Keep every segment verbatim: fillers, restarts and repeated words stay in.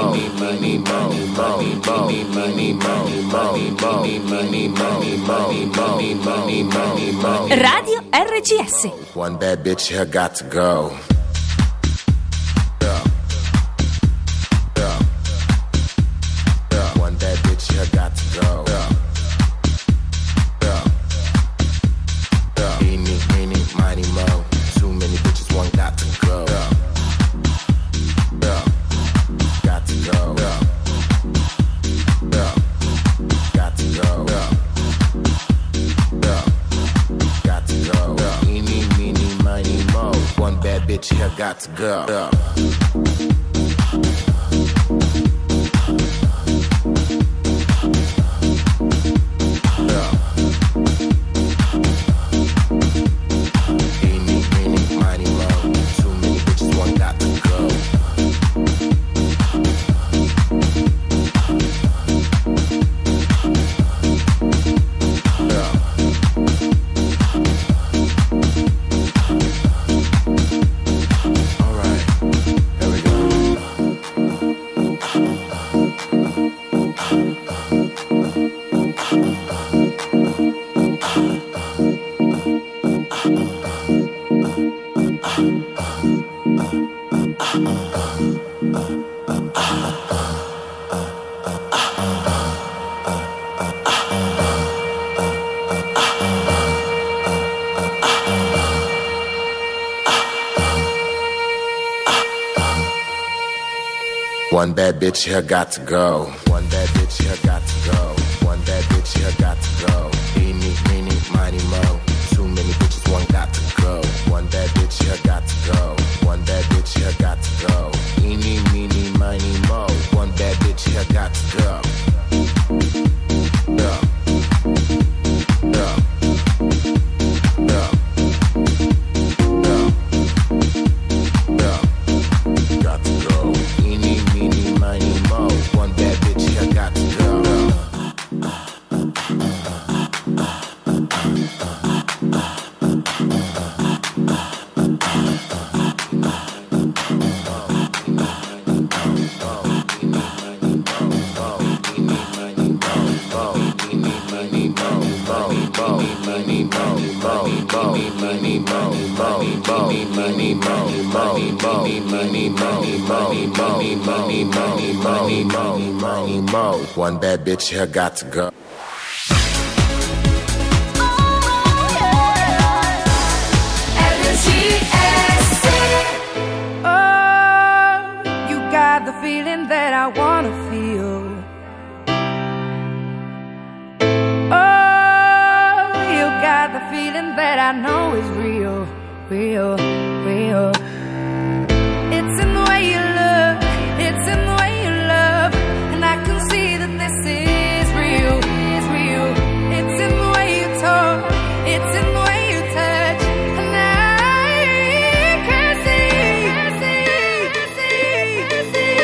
Radio R G S. One bad bitch here got to go. One bad bitch here got to go. Eeny, meeny, miny, mo. Too many bitches, one got to go. Got to go. Got to go. Got to go. Eeny, meeny, miny, mo. One bad bitch here got to go. One bad bitch here got to go. One bad bitch here got to go. One bad bitch here got to go. Eeny, meeny, miny, mo. Too many bitches, one got to go. One bad bitch here got to go. One bad bitch here got to go. Eeny, meeny, miny, mo. One bad bitch here got to go. Go. Go. Go. Go. Go. Got to go. Eeny, meeny, miny, mo. One bad bitch here got to go. One bad bitch here got to go. The feeling that I wanna feel. Oh, you got the feeling that I know is real, real, real. It's in the way you look, it's in the way you love, and I can see that this is real, is real. It's in the way you talk, it's in the way you touch, and I can see, can see, can see, can see.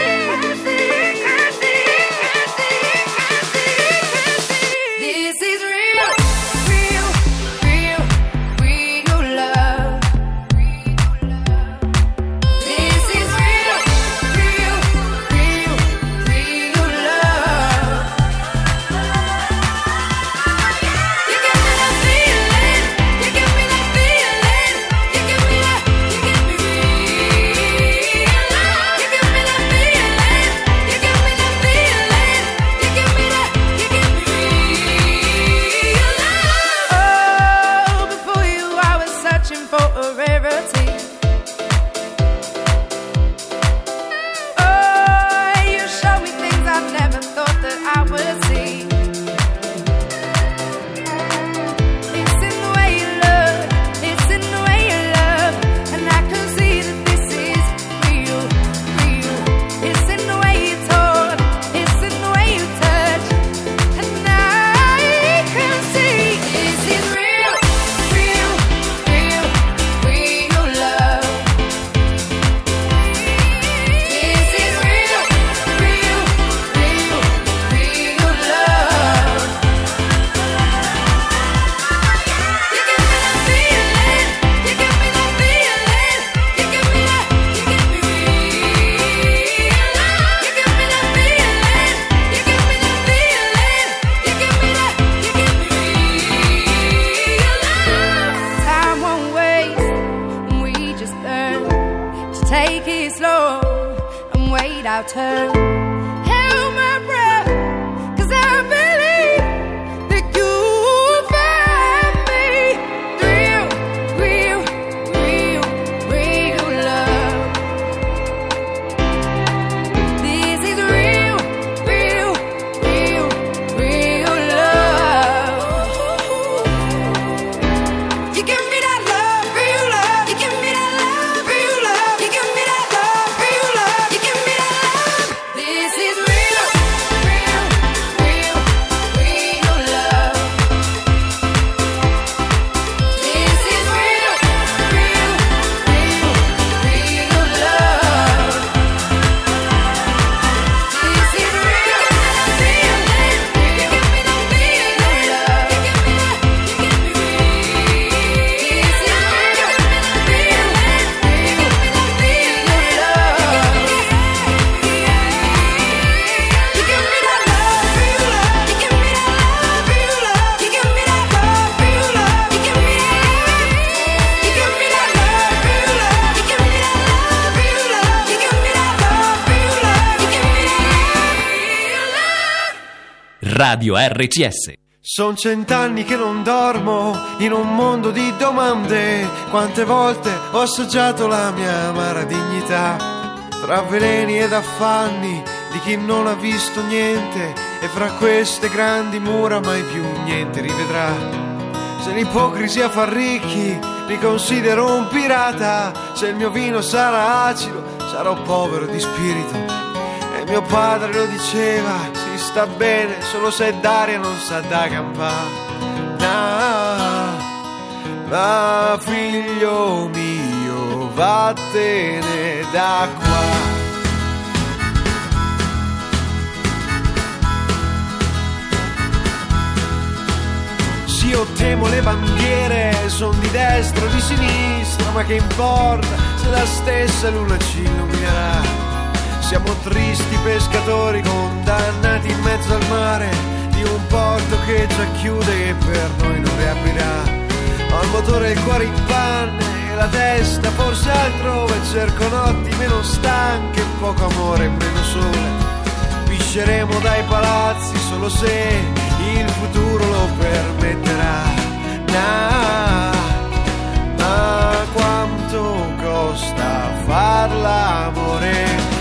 This is real, real, real, real love. feet, I'll turn. Held my breath, 'cause I believe that you'll find me real, real, real, real love. This is real, real, real, real love. You give me that love, real love. You give me that love, real love. You give me that love, real love. You give me that love. This is real, real, real, real love. This is real, real, real, real love. This is real, real, real. You give me that feeling, love. You give me that, you give me real. This is real, real, real. You give me that feeling, love. You give me that love, real love. You give me that love, real love. You give me that love, real love. You give me that. You give me that love, real love. You give me that love, real love. You give me that love, real love. You give me that real love. Radio R C S. Son cent'anni che non dormo in un mondo di domande. Quante volte ho assaggiato la mia amara dignità, tra veleni ed affanni di chi non ha visto niente, e fra queste grandi mura mai più niente rivedrà. Se l'ipocrisia fa ricchi, mi considero un pirata. Se il mio vino sarà acido, sarò povero di spirito. E mio padre lo diceva, si sta bene solo se d'aria non sa da campà. Ma figlio mio, vattene da qua. Sì, io temo le bandiere, son di destra o di sinistra, ma che importa se la stessa luna ci illuminerà. Siamo tristi pescatori condannati in mezzo al mare di un porto che già chiude e per noi non riaprirà. Ho il motore e il cuore in panne e la testa forse altrove. Cerco notti meno stanche, poco amore e meno sole. Pisceremo dai palazzi solo se il futuro lo permetterà. Na, ma quanto costa far l'amore?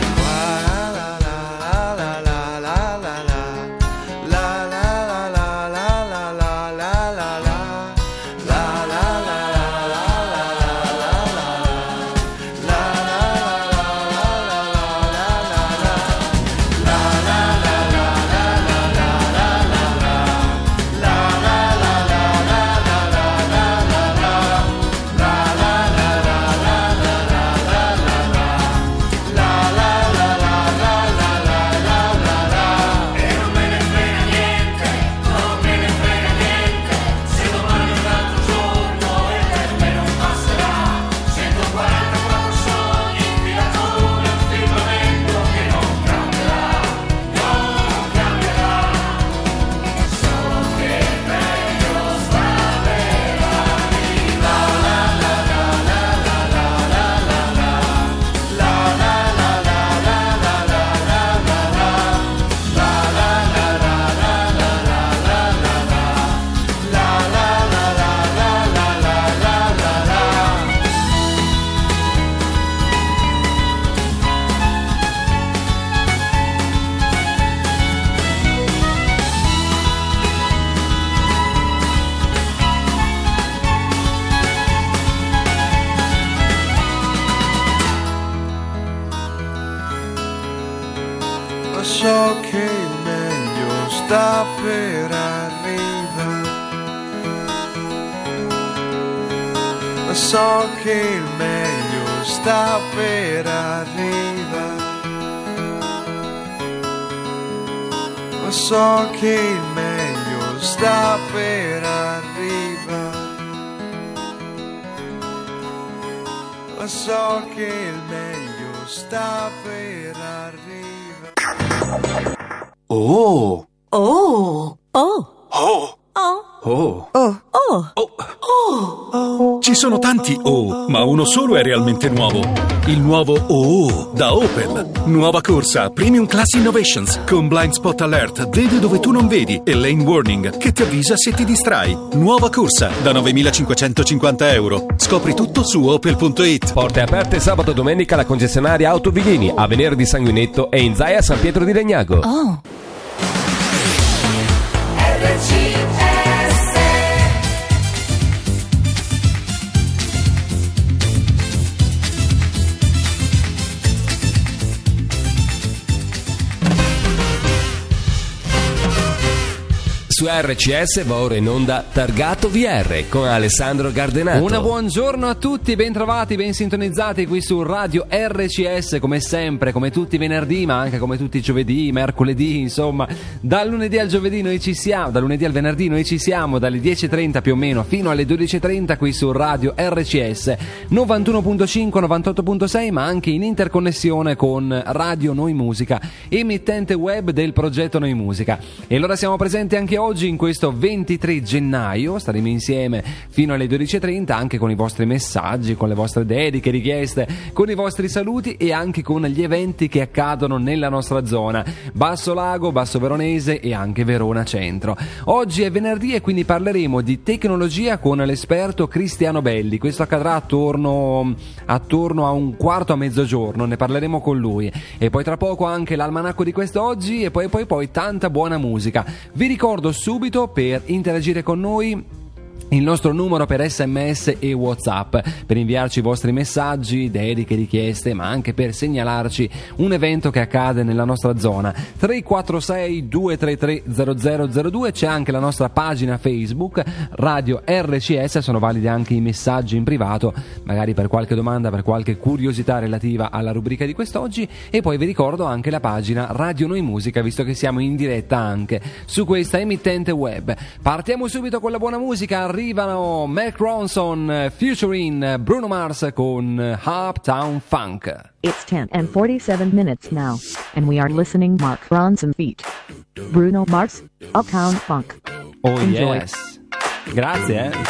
So che il meglio sta per arrivare, ma so che il meglio sta per arrivare, ma so che il meglio sta per arrivare, ma so che il meglio sta per arrivare. Oh. Oh. Oh. Oh. Oh. Oh. Oh. Oh. Oh. Ci sono tanti oh ma uno solo è realmente nuovo. Il nuovo O O da Opel. Nuova corsa Premium Class Innovations con Blind Spot Alert, vede dove tu non vedi, e Lane Warning che ti avvisa se ti distrai. Nuova corsa da novemilacinquecentocinquanta euro. Scopri tutto su opel punto it. Porte aperte sabato e domenica alla concessionaria Auto Vighini, a Venerdì Sanguinetto e in Zaia San Pietro di Legnago. Oh. Su R C S va ora in onda Targato V R con Alessandro Gardenato. Una buongiorno a tutti, ben trovati, ben sintonizzati qui su Radio R C S, come sempre, come tutti i venerdì, ma anche come tutti i giovedì, mercoledì, insomma, dal lunedì al giovedì noi ci siamo, dal lunedì al venerdì noi ci siamo, dalle dieci e trenta più o meno fino alle dodici e trenta qui su Radio R C S novantuno virgola cinque, novantotto virgola sei, ma anche in interconnessione con Radio Noi Musica, emittente web del progetto Noi Musica. E allora siamo presenti anche oggi in questo ventitré gennaio, staremo insieme fino alle dodici e trenta anche con i vostri messaggi, con le vostre dediche, richieste, con i vostri saluti e anche con gli eventi che accadono nella nostra zona, Basso Lago, Basso Veronese e anche Verona Centro. Oggi è venerdì e quindi parleremo di tecnologia con l'esperto Cristiano Belli. Questo accadrà attorno, attorno a un quarto a mezzogiorno, ne parleremo con lui. E poi tra poco anche l'almanacco di quest'oggi e poi poi poi tanta buona musica. Vi ricordo subito, per interagire con noi, il nostro numero per sms e WhatsApp, per inviarci i vostri messaggi, dediche, richieste, ma anche per segnalarci un evento che accade nella nostra zona. Tre quattro sei due tre tre zero zero zero due. C'è anche la nostra pagina Facebook Radio R C S, sono validi anche i messaggi in privato, magari per qualche domanda, per qualche curiosità relativa alla rubrica di quest'oggi. E poi vi ricordo anche la pagina Radio Noi Musica, visto che siamo in diretta anche su questa emittente web. Partiamo subito con la buona musica. Arrivano Mark Ronson featuring Bruno Mars con Uptown Funk. It's ten and forty-seven minutes now, and we are listening Mark Ronson feat. Bruno Mars, Uptown Funk. Oh Enjoy. Yes. Grazie, eh.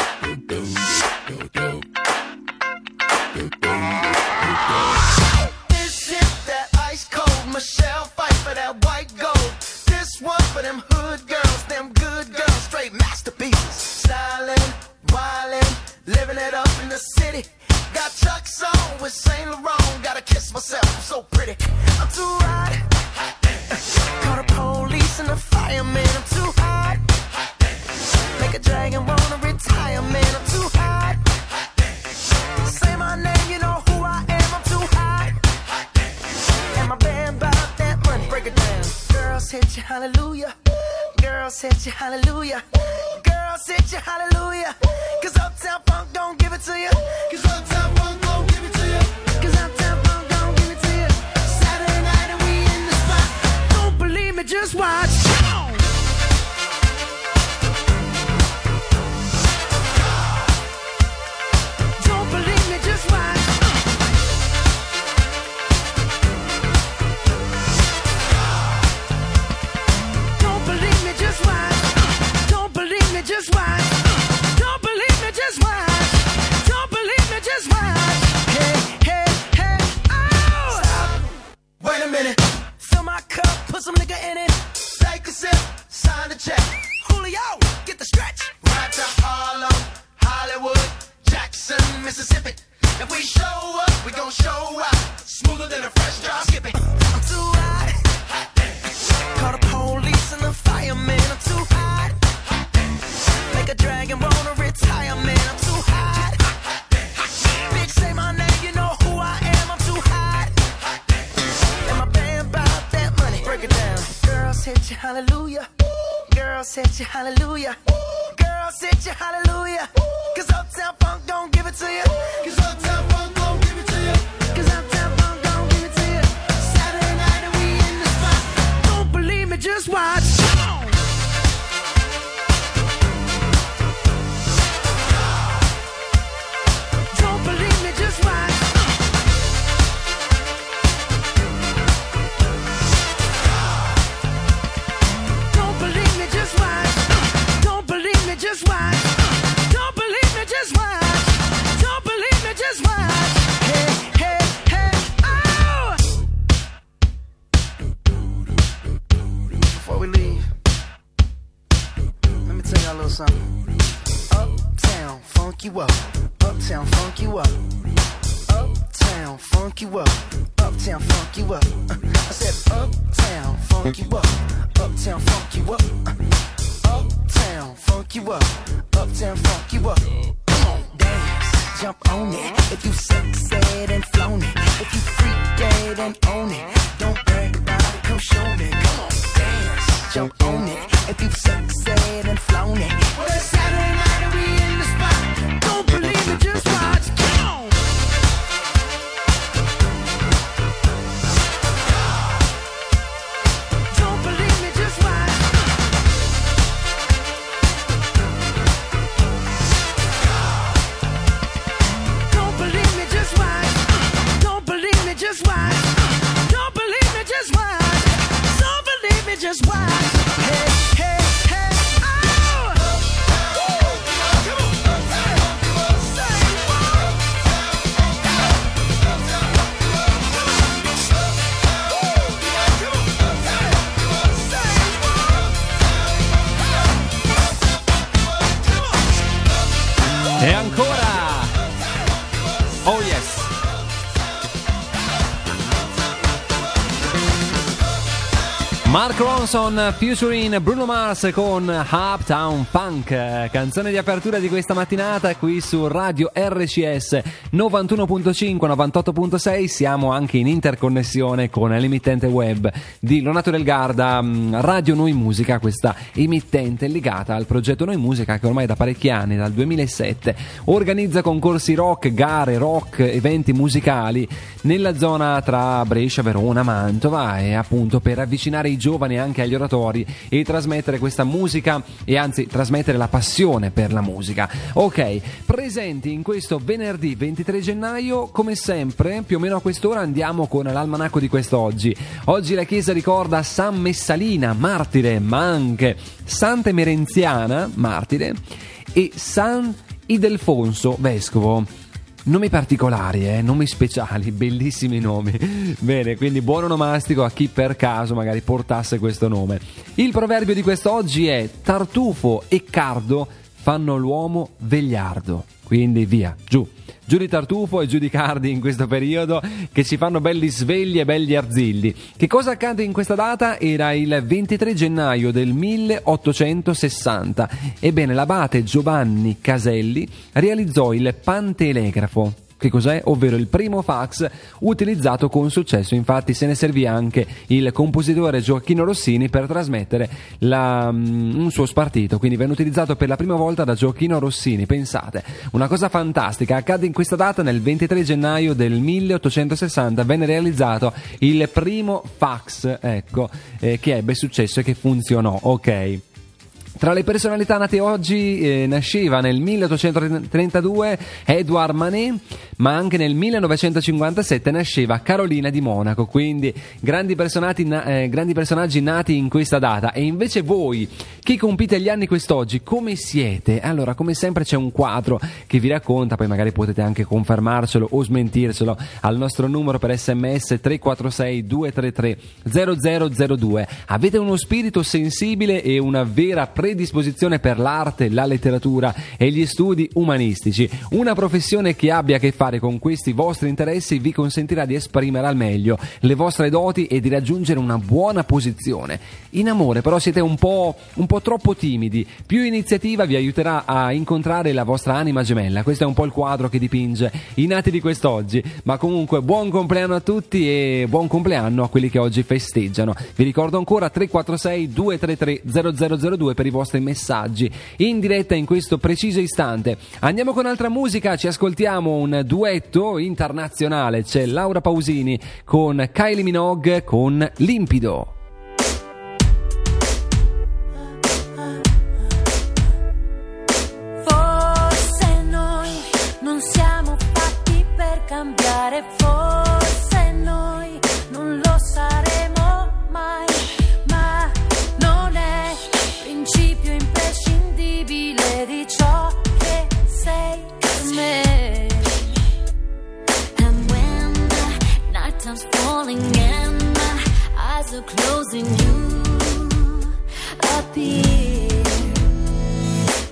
This is that ice cold Michelle fight for that white gold. This one for them hood girls, them good girls, straight masterpieces. Stylin', wildin', living it up in the city. Got Chuck's on with Saint Laurent. Gotta kiss myself, I'm so pretty. I'm too hot. Call the police and the fireman. I'm too hot. Make a dragon wanna retire, man. I'm too hot. Say my name, you know who I am. I'm too hot. And my band bought that money. Break it down. Girls hit you, hallelujah. Girls hit you, hallelujah. Girls hit you, hallelujah. Cause Uptown Funk don't give it to you. Cause Uptown Funk don't give it to you. Cause Uptown Funk don't give it to you. Saturday night and we in the spot. Don't believe me, just watch. Don't believe me, just watch. Don't believe me, just watch. Don't believe me, just watch. Don't believe me, just watch. Don't believe me, just watch. Hey, hey, hey, oh! Stop. Wait a minute. Fill my cup, put some nigga in it. Take a sip, sign the check. Julio, get the stretch. Right to Harlem, Hollywood, Jackson, Mississippi. If we show up, we gon' show out. Smoother than a fresh drop skipping. I'm too hot. Call the police and the fireman. I'm too hot. Make a dragon wanna retire, man. I'm too hot. Bitch, say my name, you know who I am. I'm too hot. And my band bought that money. Break it down. Girls hit you, hallelujah. Girls hit you, hallelujah. Girls hit you, hallelujah. Cause Uptown Funk don't give it to you. Cause Uptown Funk don't give it to you. Cause Uptown Funk don't give it to you. Saturday night and we in the spot. Don't believe me, just watch. Don't believe me, just watch. Don't believe me, just watch. Don't believe me, just watch. Don't believe me, just watch. Don't believe me, just watch. something. Uptown, funk you up. Uptown, funk you up. Uptown, funk you up. Uptown, funk you up. Uh, I said uptown, funk you up. Uptown, funk you up. Uh, uptown, funk you up. Uptown, funk you up. Come on, dance, jump on it. If you succeed and flown it. If you freak dead and own it. Don't brag about it, come show me. Come on, dance, jump on it. If you succeed and flown it. Well, it's Saturday night and we in the spot. Don't believe it, just watch. Come on. Don't believe me, just watch. Don't believe me, just watch. Don't believe me, just watch. Don't believe me, just watch. Don't believe me, just watch. Hey, hey, hey, oh! E ancora! Oh yes! Mark Ronson featuring Bruno Mars con Uptown Funk, canzone di apertura di questa mattinata qui su Radio R C S novantuno virgola cinque, novantotto virgola sei. Siamo anche in interconnessione con l'emittente web di Lonato del Garda, Radio Noi Musica, questa emittente legata al progetto Noi Musica che ormai da parecchi anni, dal duemilasette, organizza concorsi rock, gare rock, eventi musicali nella zona tra Brescia, Verona, Mantova, e appunto per avvicinare i giovani anche agli oratori e trasmettere questa musica, e anzi trasmettere la passione per la musica. Ok, presenti in questo venerdì ventitré gennaio, come sempre più o meno a quest'ora andiamo con l'almanacco di quest'oggi. Oggi la chiesa ricorda San Messalina, martire, ma anche Santa Emerenziana, martire, e San Ildefonso, vescovo. Nomi particolari, eh? Nomi speciali, bellissimi nomi. Bene, quindi buon onomastico a chi per caso magari portasse questo nome. Il proverbio di quest'oggi è: tartufo e cardo fanno l'uomo vegliardo. Quindi via, giù. Giù di tartufo e giù di cardi in questo periodo, che ci fanno belli svegli e belli arzilli. Che cosa accade in questa data? Era il ventitré gennaio del milleottocentosessanta. Ebbene, l'abate Giovanni Caselli realizzò il pantelegrafo. Che cos'è? Ovvero il primo fax utilizzato con successo. Infatti se ne servì anche il compositore Gioacchino Rossini per trasmettere la, um, un suo spartito, quindi venne utilizzato per la prima volta da Gioacchino Rossini. Pensate, una cosa fantastica accade in questa data. Nel ventitré gennaio del milleottocentosessanta venne realizzato il primo fax, ecco, eh, che ebbe successo e che funzionò. Ok. Tra le personalità nate oggi eh, nasceva nel milleottocentotrentadue Edouard Manet, ma anche nel millenovecentocinquantasette nasceva Carolina di Monaco, quindi grandi personaggi, eh, grandi personaggi nati in questa data. E invece voi, chi compite gli anni quest'oggi, come siete? Allora, come sempre c'è un quadro che vi racconta, poi magari potete anche confermarcelo o smentircelo al nostro numero per sms tre quattro sei due tre tre zero zero zero due. Avete uno spirito sensibile e una vera predisposizione per l'arte, la letteratura e gli studi umanistici. Una professione che abbia a che fare con questi vostri interessi vi consentirà di esprimere al meglio le vostre doti e di raggiungere una buona posizione. In amore però siete un po', un po' troppo timidi. Più iniziativa vi aiuterà a incontrare la vostra anima gemella. Questo è un po' il quadro che dipinge i nati di quest'oggi. Ma comunque buon compleanno a tutti e buon compleanno a quelli che oggi festeggiano. Vi ricordo ancora tre quattro sei due tre tre zero zero zero due per i vostri messaggi in diretta in questo preciso istante. Andiamo con altra musica, ci ascoltiamo un duetto internazionale. C'è Laura Pausini con Kylie Minogue con Limpido. Forse noi non siamo fatti per cambiare, forse noi non lo saremo mai, ma non è principio imprescindibile di ciò che sei per me. And when the night time's falling and my eyes are closing, you appear.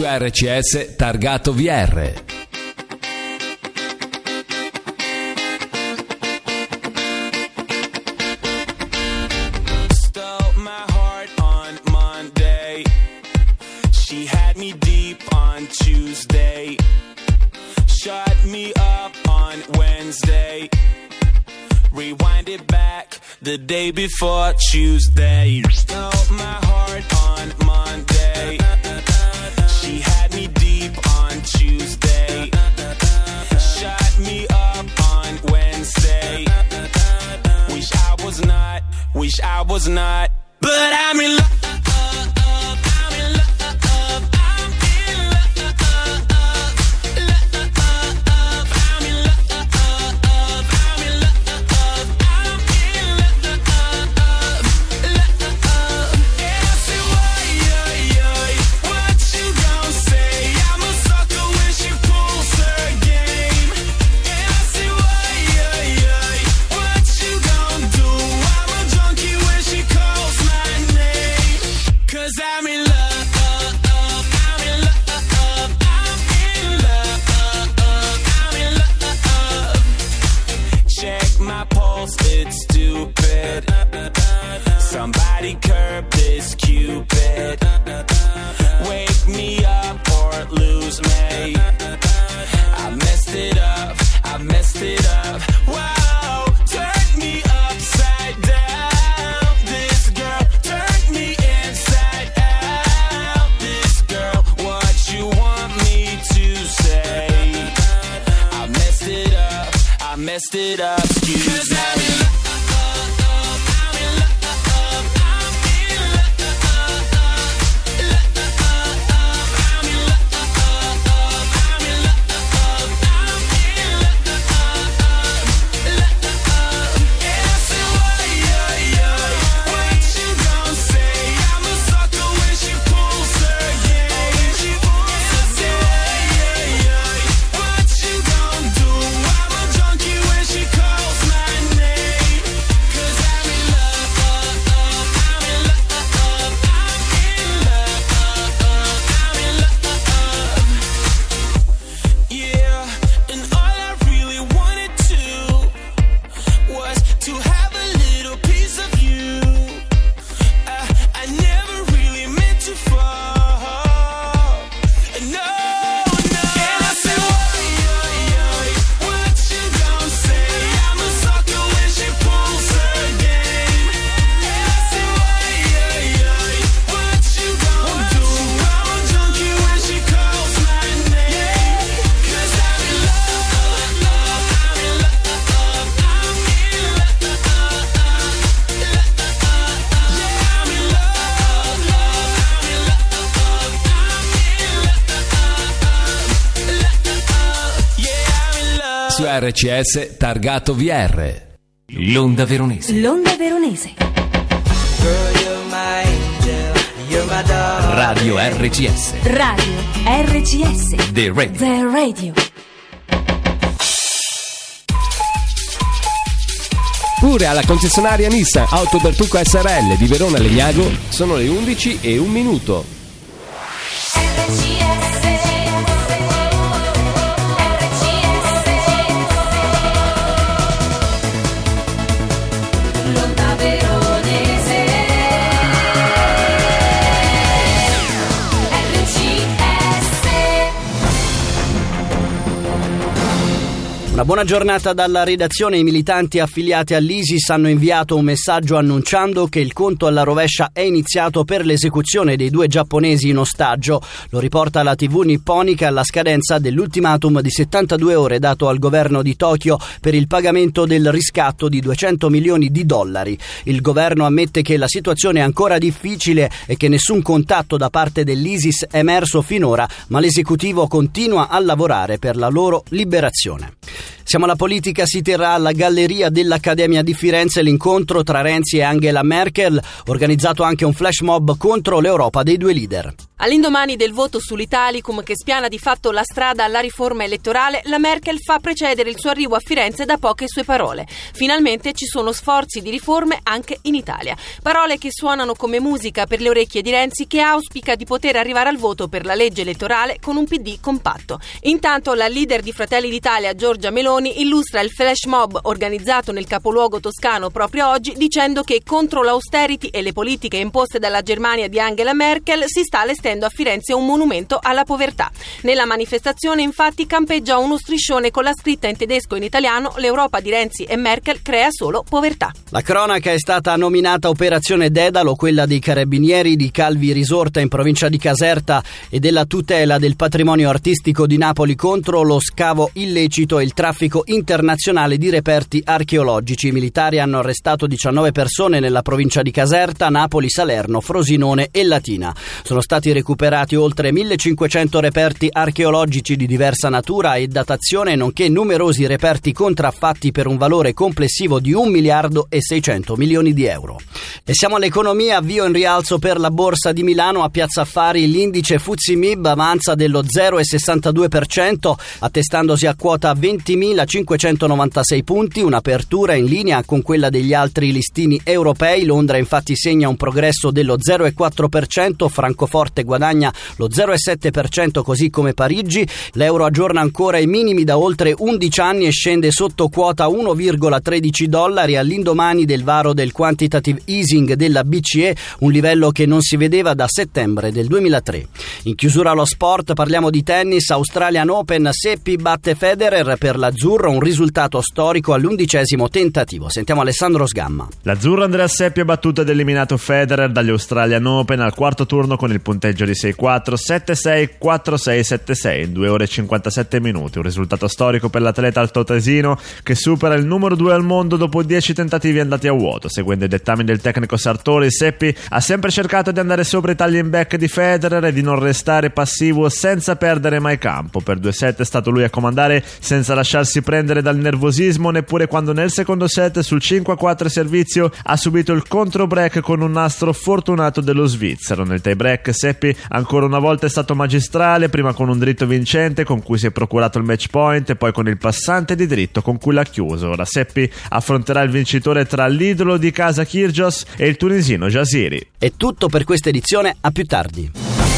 R C S targato V R. Stole my heart on Monday. She had me deep on Tuesday. Shut me up on Wednesday. Rewind it back the day before Tuesday. Stole my heart on Monday. She had me deep on Tuesday. Shut me up on Wednesday. Wish I was not, wish I was not, but I'm in love. I'm in love. I'm in love. I'm in love. I'm in love. I'm in love. Yeah, I say, why, yeah, yeah. What you gon' say? I'm a sucker when she pulls her game. And I say, why, yeah, yeah. What you gon' do? I'm a junkie when she calls my name. 'Cause I'm in love. I'm in love. I'm in love. I'm in love. Check my pulse, it's stupid. Somebody curb this Cupid. Wake me up or lose me. I messed it up, I messed it up. Wow, turn me upside down. This girl turned me inside out. This girl, what you want me to say? I messed it up, I messed it up. Excuse me. 'Cause I'm in love. I'm in love. I'm in love. I'm in love. I'm in love. I'm in love. And I say, why, yeah, yeah. What you gon' say? I'm a sucker when she pulls her game. And I say, why, yeah, yeah. What you gon' do? I'm a junkie when she calls my name. 'Cause I'm in love. I'm in love. I'm in love. I'm in love. Yeah, and all I really wanted to was to have a little piece of you. I, I never really meant to fall. No, no. And I say, why, yeah, yeah. What you gon' say? I'm a sucker when she pulls her game. And I say, why, yeah, yeah. What you gon' do? I'm a junkie when she calls my name. 'Cause I'm in love. I'm in love. I'm in love. Yeah, I'm in love. I'm in love. Yeah, I'm in love. Su R C S targato V R. L'onda veronese. L'onda veronese. Radio R C S. Radio R C S. The Radio. The Radio. Pure alla concessionaria Nissan Auto Bertucco S R L di Verona Legnago sono le undici e un minuto. L'onda veronese. R C S. Una buona giornata dalla redazione. I militanti affiliati all'ISIS hanno inviato un messaggio annunciando che il conto alla rovescia è iniziato per l'esecuzione dei due giapponesi in ostaggio. Lo riporta la tivù nipponica alla scadenza dell'ultimatum di settantadue ore dato al governo di Tokyo per il pagamento del riscatto di duecento milioni di dollari. Il governo ammette che la situazione è ancora difficile e che nessun contatto da parte dell'ISIS è emerso finora, ma l'esecutivo continua a lavorare per la loro liberazione. Siamo alla politica, si terrà alla Galleria dell'Accademia di Firenze l'incontro tra Renzi e Angela Merkel, organizzato anche un flash mob contro l'Europa dei due leader. All'indomani del voto sull'Italicum che spiana di fatto la strada alla riforma elettorale, la Merkel fa precedere il suo arrivo a Firenze da poche sue parole. Finalmente ci sono sforzi di riforme anche in Italia. Parole che suonano come musica per le orecchie di Renzi, che auspica di poter arrivare al voto per la legge elettorale con un P D compatto. Intanto la leader di Fratelli d'Italia, Giorgia Meloni, illustra il flash mob organizzato nel capoluogo toscano proprio oggi, dicendo che contro l'austerity e le politiche imposte dalla Germania di Angela Merkel si sta allestendo a Firenze un monumento alla povertà. Nella manifestazione infatti campeggia uno striscione con la scritta in tedesco e in italiano: l'Europa di Renzi e Merkel crea solo povertà. La cronaca è stata nominata Operazione Dedalo, quella dei carabinieri di Calvi Risorta in provincia di Caserta e della tutela del patrimonio artistico di Napoli contro lo scavo illecito e il traffico internazionale di reperti archeologici. I militari hanno arrestato diciannove persone nella provincia di Caserta, Napoli, Salerno, Frosinone e Latina. Sono stati recuperati oltre millecinquecento reperti archeologici di diversa natura e datazione, nonché numerosi reperti contraffatti per un valore complessivo di un miliardo e seicento milioni di euro. E siamo all'economia, avvio in rialzo per la borsa di Milano. A Piazza Affari l'indice Fuzzi M I B avanza dello zero virgola sessantadue per cento, attestandosi a quota ventimilacinquecentonovantasei punti, un'apertura in linea con quella degli altri listini europei. Londra infatti segna un progresso dello zero virgola quattro per cento, Francoforte guadagna lo zero virgola sette per cento così come Parigi. L'euro aggiorna ancora i minimi da oltre undici anni e scende sotto quota uno virgola tredici dollari all'indomani del varo del quantitative easing della B C E, un livello che non si vedeva da settembre del duemilatré. In chiusura allo sport parliamo di tennis. Australian Open, Seppi batte Federer per l'azzurro, un risultato storico all'undicesimo tentativo. Sentiamo Alessandro Sgamma. L'azzurro Andrea Seppi ha battuto ed eliminato Federer dagli Australian Open al quarto turno con il punteggio di sei quattro, sette sei, quattro sei, sette sei in due ore e cinquantasette minuti. Un risultato storico per l'atleta altoatesino che supera il numero due al mondo dopo dieci tentativi andati a vuoto. Seguendo i dettami del tecnico Sartori, Seppi ha sempre cercato di andare sopra i tagli in back di Federer e di non restare passivo senza perdere mai campo. Per due set è stato lui a comandare senza lasciarsi prendere dal nervosismo, neppure quando nel secondo set sul cinque a quattro servizio ha subito il contro break con un nastro fortunato dello svizzero. Nel tie break Seppi ancora una volta è stato magistrale, prima con un dritto vincente con cui si è procurato il match point e poi con il passante di dritto con cui l'ha chiuso. Ora Seppi affronterà il vincitore tra l'idolo di casa Kyrgios e il tunisino Jaziri. È tutto per questa edizione, a più tardi.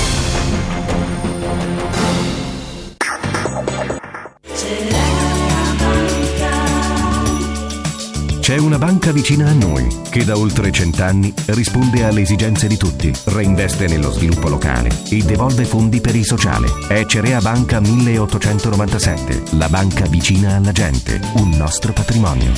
C'è una banca vicina a noi che da oltre cent'anni risponde alle esigenze di tutti, reinveste nello sviluppo locale e devolve fondi per il sociale. È Cerea Banca milleottocentonovantasette, la banca vicina alla gente, un nostro patrimonio.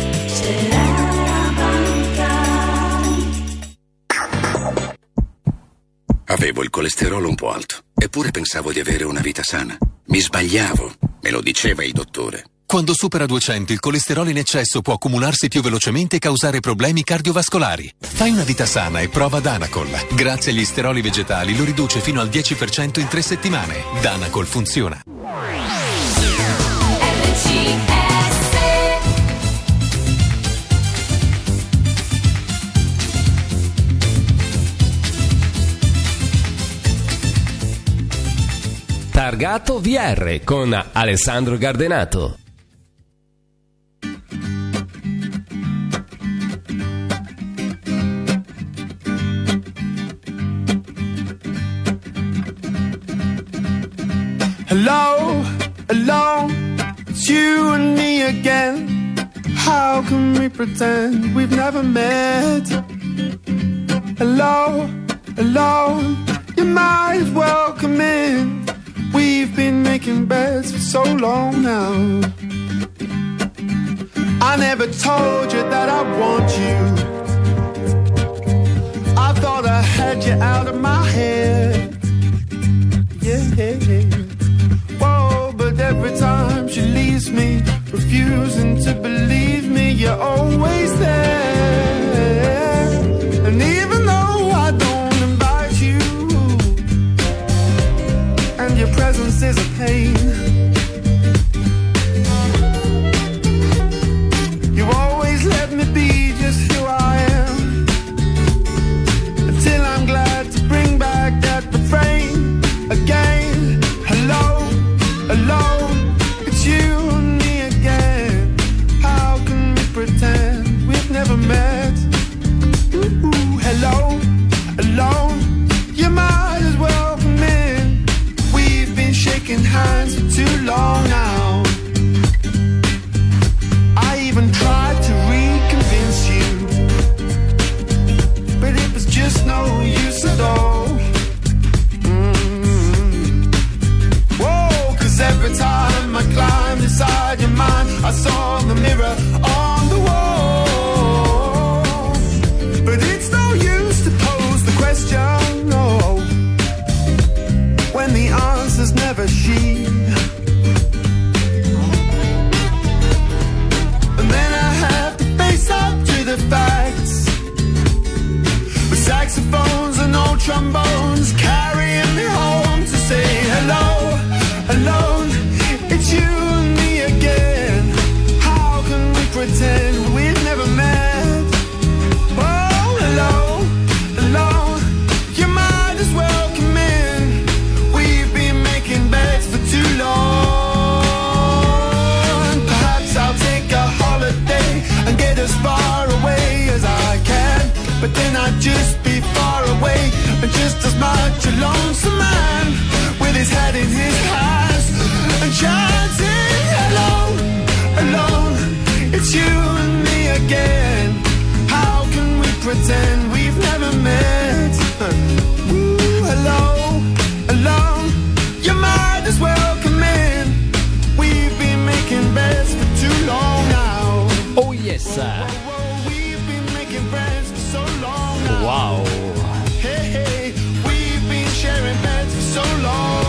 Avevo il colesterolo un po' alto, eppure pensavo di avere una vita sana. Mi sbagliavo, me lo diceva il dottore. Quando supera duecento, il colesterolo in eccesso può accumularsi più velocemente e causare problemi cardiovascolari. Fai una vita sana e prova Danacol. Grazie agli steroli vegetali lo riduce fino al dieci per cento in tre settimane. Danacol funziona. Targato V R con Alessandro Gardenato. Hello, hello, it's you and me again. How can we pretend we've never met? Hello, hello, you might as well come in. We've been making bets for so long now. I never told you that I want you. I thought I had you out of my head. Yeah, yeah, yeah. Whoa, but every time she leaves me, refusing to believe me, you're always there. And even though I don't invite you, and your presence is a pain, lonesome man with his head in his hands and chanting alone, alone, it's you and me again. How can we pretend we've never met? Ooh, hello, alone, you might as well come in. We've been making beds for too long now. Oh yes. We've been making friends for so long now. Wow. Hey, hey, we've been sharing beds for so long.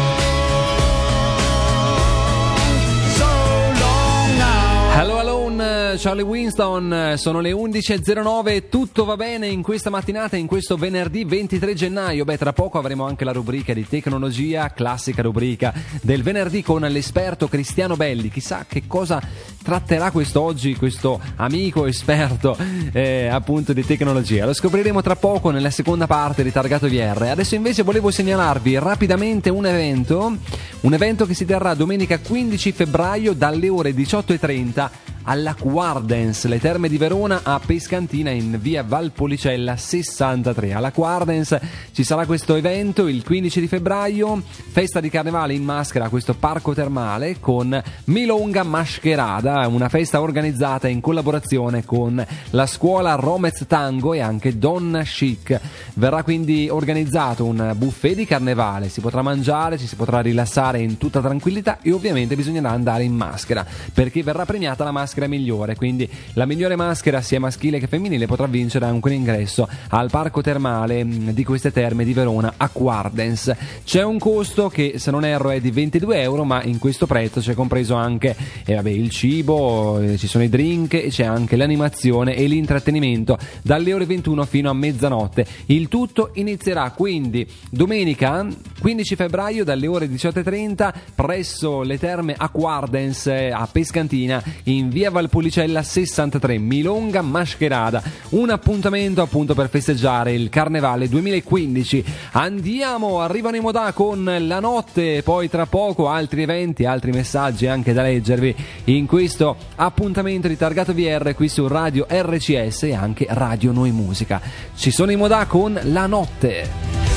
So long now. Hello Alone, Charlie Winston, sono le undici e zero nove, tutto va bene in questa mattinata, in questo venerdì ventitré gennaio. Beh, tra poco avremo anche la rubrica di tecnologia, classica rubrica del venerdì con l'esperto Cristiano Belli. Chissà che cosa tratterà quest'oggi questo amico esperto eh, appunto di tecnologia. Lo scopriremo tra poco nella seconda parte di Targato V R. Adesso invece volevo segnalarvi rapidamente un evento, un evento che si terrà domenica quindici febbraio dalle ore diciotto e trenta all'Aquardens, le Terme di Verona a Pescantina in via Valpolicella sessantatré. All'Aquardens ci sarà questo evento il quindici di febbraio, festa di carnevale in maschera a questo parco termale con Milonga Mascherada, una festa organizzata in collaborazione con la scuola Romez Tango e anche Donna Chic. Verrà quindi organizzato un buffet di carnevale, si potrà mangiare, ci si potrà rilassare in tutta tranquillità e ovviamente bisognerà andare in maschera perché verrà premiata la maschera migliore, quindi la migliore maschera sia maschile che femminile potrà vincere anche un ingresso al parco termale di queste terme di Verona Aquardens. C'è un costo che se non erro è di ventidue euro, ma in questo prezzo c'è compreso anche eh, vabbè, il cibo, eh, ci sono i drink e c'è anche l'animazione e l'intrattenimento dalle ore ventuno fino a mezzanotte. Il tutto inizierà quindi domenica quindici febbraio dalle ore diciotto e trenta presso le terme Aquardens eh, a Pescantina in via Valpolicella sessantatré, Milonga Mascherada, un appuntamento appunto per festeggiare il Carnevale duemilaquindici. Andiamo, arrivano i Modà con La Notte, poi tra poco altri eventi, altri messaggi anche da leggervi in questo appuntamento di Targato V R qui su Radio R C S e anche Radio Noi Musica. Ci sono i Modà con La Notte.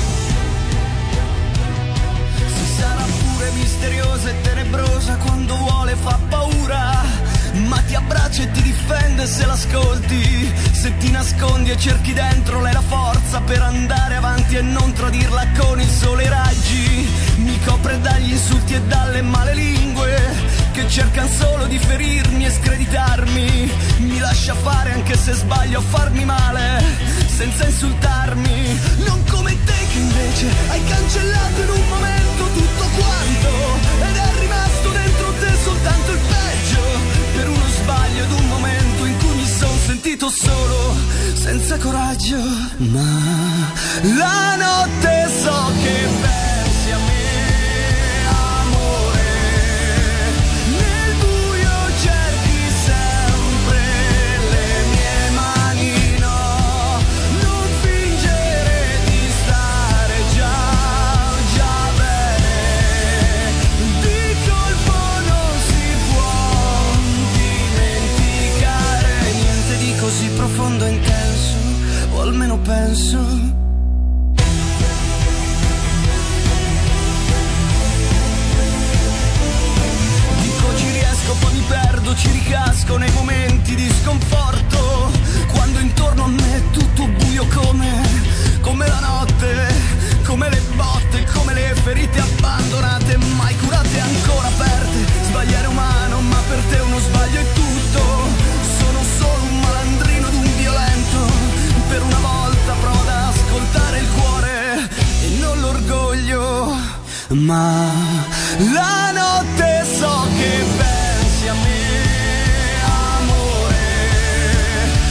Si sarà pure misteriosa e tenebrosa quando vuole fa paura, ma ti abbraccia e ti difende se l'ascolti. Se ti nascondi e cerchi dentro lei la forza per andare avanti e non tradirla con il sole e i raggi. Mi copre dagli insulti e dalle male lingue che cercano solo di ferirmi e screditarmi. Mi lascia fare anche se sbaglio a farmi male senza insultarmi. Non come te che invece hai cancellato in un momento tutto quanto ed è rimasto dentro te soltanto il peggio. Per uno sbaglio ed un momento in cui mi son sentito solo, senza coraggio. Ma la notte so che pensi a me, amore. Nel buio cerchi sempre le mie mani, no. Non fingere di stare già, già bene. Di colpo non si può dimenticare niente di così profondo e intenso, o almeno penso. Dico ci riesco, poi mi perdo, ci ricasco nei momenti di sconforto, quando intorno a me è tutto buio come, come la notte, come le botte, come le ferite abbandonate, mai curate, ancora aperte. Sbagliare è umano, ma per te uno sbaglio è tutto. Sono solo un malandrino ed un violento. Per una volta provo ad ascoltare il cuore e non l'orgoglio. Ma la notte so che pensi a me, amore.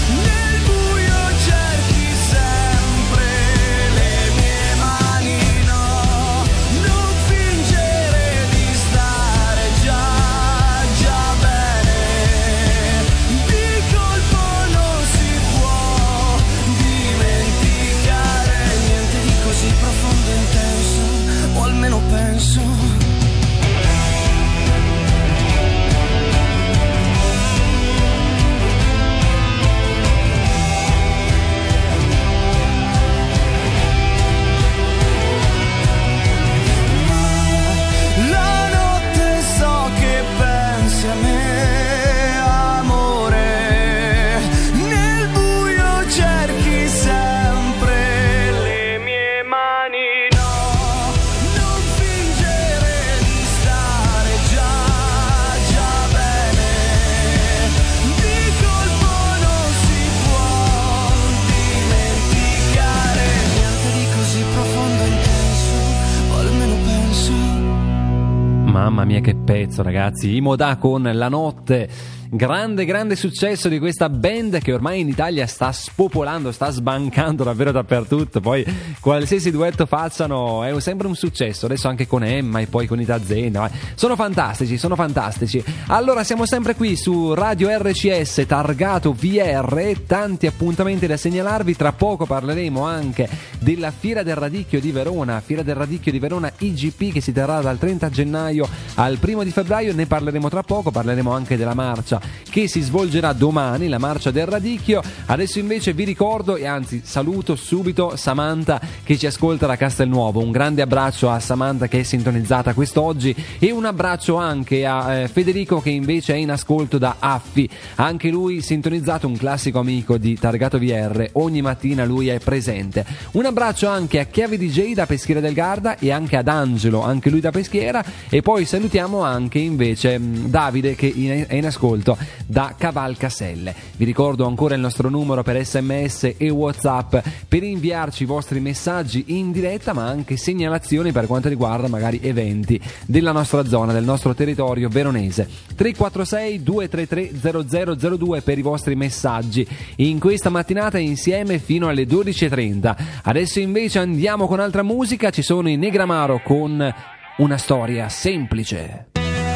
Mamma mia che pezzo, ragazzi. I Modà con La Notte. Grande, grande successo di questa band che ormai in Italia sta spopolando, sta sbancando davvero dappertutto. Poi qualsiasi duetto facciano è sempre un successo. Adesso anche con Emma e poi con Ita Zenda. Sono fantastici, sono fantastici. Allora siamo sempre qui su Radio R C S targato V R. Tanti appuntamenti da segnalarvi. Tra poco parleremo anche della Fiera del Radicchio di Verona. Fiera del Radicchio di Verona I G P che si terrà dal trenta gennaio al primo di febbraio. Ne parleremo tra poco. Parleremo anche della marcia che si svolgerà domani, la marcia del Radicchio. Adesso invece vi ricordo e anzi saluto subito Samantha che ci ascolta da Castelnuovo. Un grande abbraccio a Samantha che è sintonizzata quest'oggi e un abbraccio anche a eh, Federico che invece è in ascolto da Affi, anche lui sintonizzato, un classico amico di Targato V R. Ogni mattina lui è presente. Un abbraccio anche a Chiave D J da Peschiera del Garda e anche ad Angelo, anche lui da Peschiera. E poi salutiamo anche invece mh, Davide che in- è in ascolto da Cavalcaselle. Vi ricordo ancora il nostro numero per sms e WhatsApp per inviarci i vostri messaggi in diretta, ma anche segnalazioni per quanto riguarda magari eventi della nostra zona, del nostro territorio veronese. tre quattro sei due tre tre zero zero zero due per i vostri messaggi in questa mattinata insieme fino alle dodici e trenta. Adesso invece andiamo con altra musica. Ci sono i Negramaro con Una storia semplice.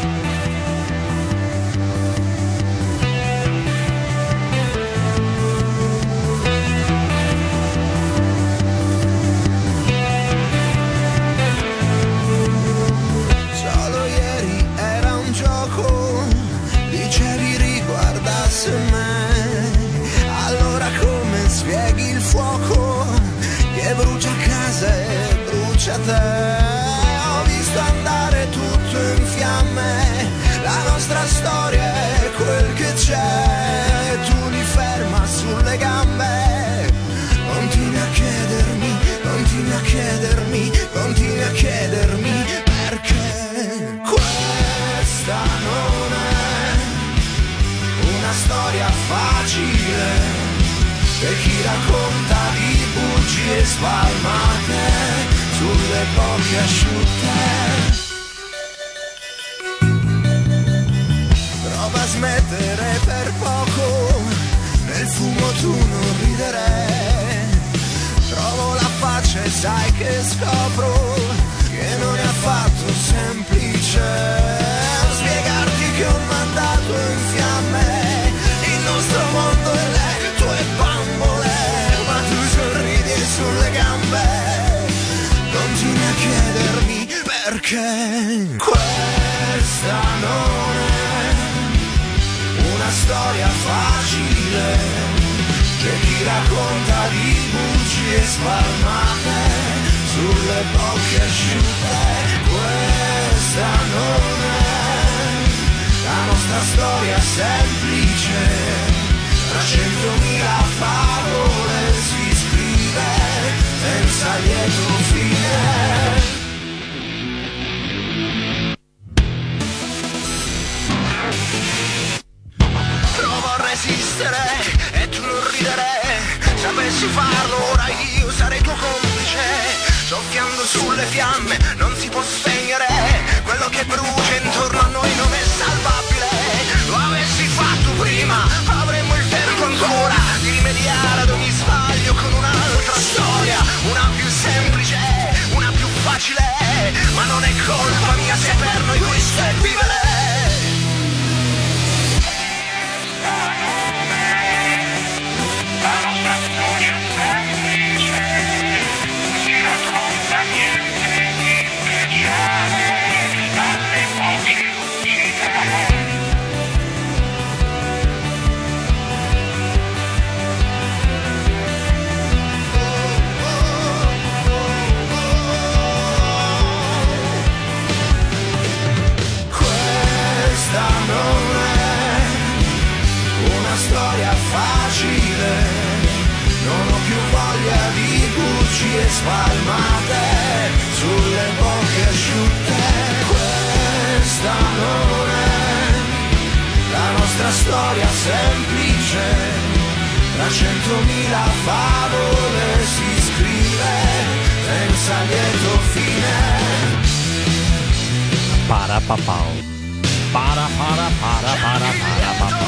Ho visto andare tutto in fiamme, la nostra storia è quel che c'è, tu li ferma sulle gambe, continui a chiedermi, continui a chiedermi, continui a chiedermi perché questa non è una storia facile per chi racconta di bugie spalmate sulle bocche asciutte. Prova a smettere per poco, nel fumo tu non ridere. Trovo la faccia e sai che scopro che non è affatto semplice spiegarti che ho mandato in fiamme il nostro mondo e le tue bambole, ma tu sorridi sulle gambe. Continui a chiedermi perché questa non è una storia facile per chi racconta di bugie spalmate sulle bocche asciutte. Questa non è la nostra storia semplice, tra centomila favole si scrive senza lieto fine. Provo a resistere e tu non ridere, sapessi farlo ora io sarei tuo complice, soffiando sulle fiamme non si può spegnere, quello che brucia intorno a noi non è salvabile, lo avessi fatto prima avremmo il tempo ancora di rimediare ad ogni sbaglio con un'altra storia, una più semplice, una più facile, ma non è colpa mia se per noi questo è vivere. La nostra storia semplice, si racconta niente di speciale, dalle poche luci. Storia facile, non ho più voglia di bugie spalmate sulle bocche asciutte. Questa non è la nostra storia semplice, tra centomila favole si scrive senza lieto fine. para papà. Para para para para para papà.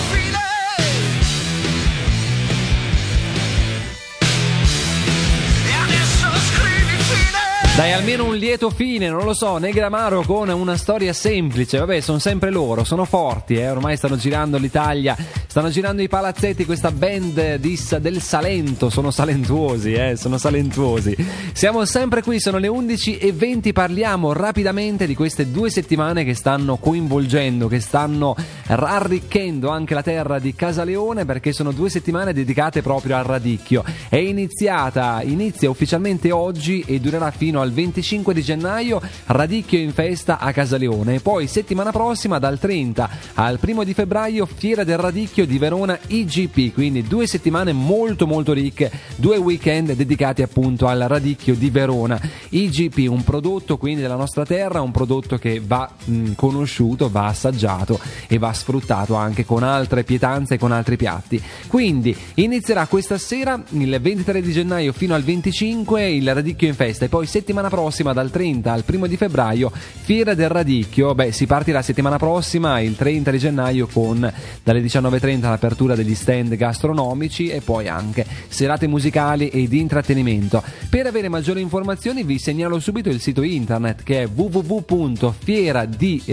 Dai, almeno un lieto fine, non lo so, Negramaro con una storia semplice. Vabbè, sono sempre loro, sono forti, eh? Ormai stanno girando l'Italia, stanno girando i palazzetti, questa band di, del Salento, sono salentuosi, eh? Sono salentuosi. Siamo sempre qui, sono le undici e venti, parliamo rapidamente di queste due settimane che stanno coinvolgendo, che stanno arricchendo anche la terra di Casaleone, perché sono due settimane dedicate proprio al radicchio. È iniziata, inizia ufficialmente oggi e durerà fino al venticinque di gennaio, radicchio in festa a Casaleone, e poi settimana prossima dal trenta al primo di febbraio Fiera del Radicchio di Verona I G P, quindi due settimane molto molto ricche, due weekend dedicati appunto al radicchio di Verona. I G P, un prodotto quindi della nostra terra, un prodotto che va mh, conosciuto, va assaggiato e va sfruttato anche con altre pietanze e con altri piatti. Quindi inizierà questa sera, il ventitré di gennaio fino al venticinque, il radicchio in festa, e poi settimana prossima dal trenta al primo di febbraio Fiera del Radicchio. Beh, si partirà settimana prossima il trenta di gennaio con dalle diciannove e trenta l'apertura degli stand gastronomici e poi anche serate musicali e di intrattenimento. Per avere maggiori informazioni vi segnalo subito il sito internet, che è w w w punto fiera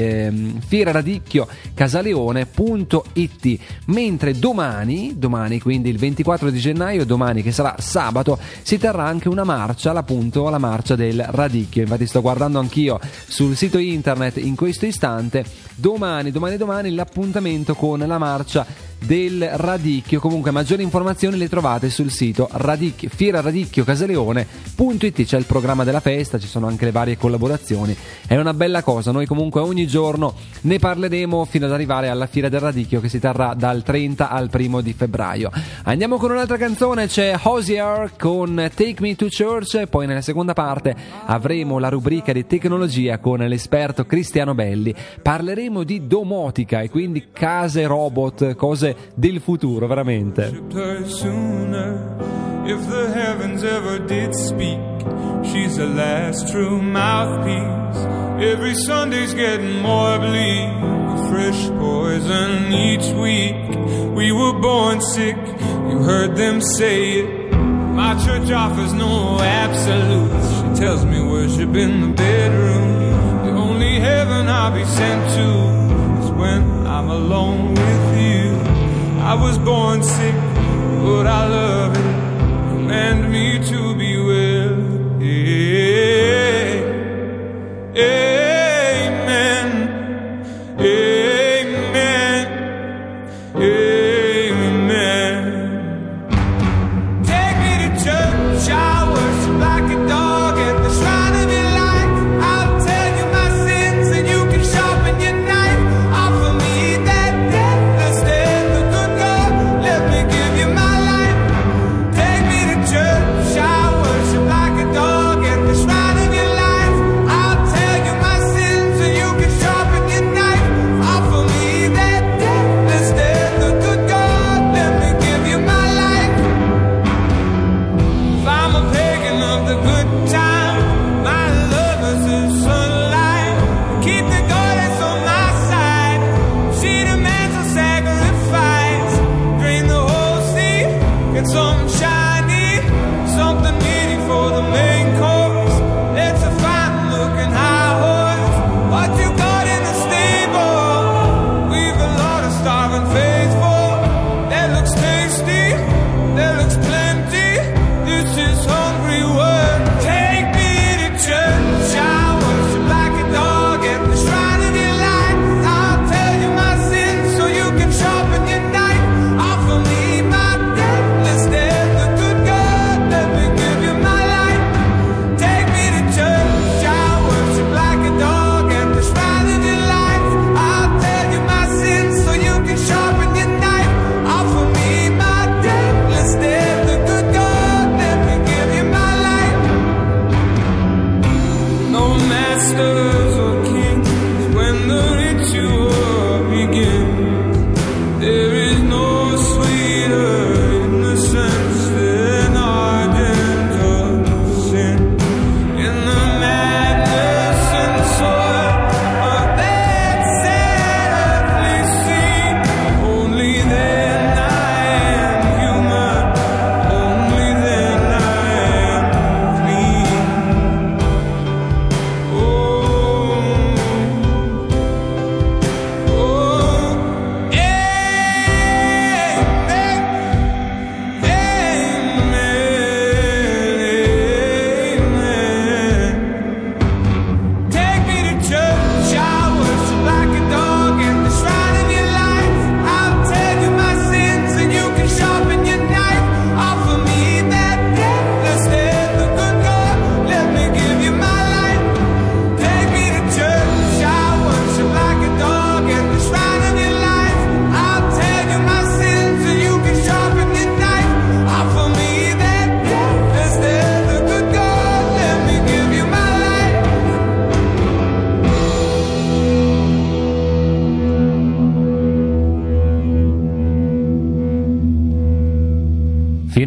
radicchio casaleone punto i t, mentre domani domani quindi il ventiquattro di gennaio, domani che sarà sabato, si terrà anche una marcia, appunto la marcia del radicchio. Infatti sto guardando anch'io sul sito internet in questo istante, domani domani domani l'appuntamento con la marcia del radicchio. Comunque maggiori informazioni le trovate sul sito radicchio, fiera radicchio casaleone punto i t, c'è il programma della festa, ci sono anche le varie collaborazioni, è una bella cosa. Noi comunque ogni giorno ne parleremo fino ad arrivare alla Fiera del Radicchio, che si terrà dal trenta al primo di febbraio. Andiamo con un'altra canzone, c'è Hozier con Take Me to Church, e poi nella seconda parte avremo la rubrica di tecnologia con l'esperto Cristiano Belli. Parleremo di domotica e quindi case robot, cose del futuro, veramente. If the heavens ever did speak, she's the last true mouthpiece. Every Sunday's getting more bleak, fresh poison each week. We were born sick, you heard them say it. My church offers no absolutes. She tells me worship in the bedroom. The only heaven I'll be sent to is when I'm alone with you. I was born sick, but I love it. Command me to be well. Yeah. Amen. Amen. Amen. Take me to church. I worship like a dog at the shrine of your light. I'll tell you my sins and you can sharpen your knife. Offer me that deathless death, the good God. Let me give you my life. Take me to church. I worship like a dog at the shrine of your life. I'll tell you my sins and you can sharpen your knife. Offer me that deathless death, the good God. Let me give you my life. If I'm a pagan of the good time, my love is the sunlight. Keep the goddess on my side. She demands a sacrifice. Drain the whole sea. Get something shiny, something meaty for the main course. Let's a fine looking high horse. What you got in the stable? We've a lot of starving faithful. That looks tasty, that looks plenty. This is hungry work. Take me to church. I worship like a dog at the shrine of your light. I'll tell you my sins so you can sharpen your knife. Offer me my deathless death, the good God. Let me give you my life.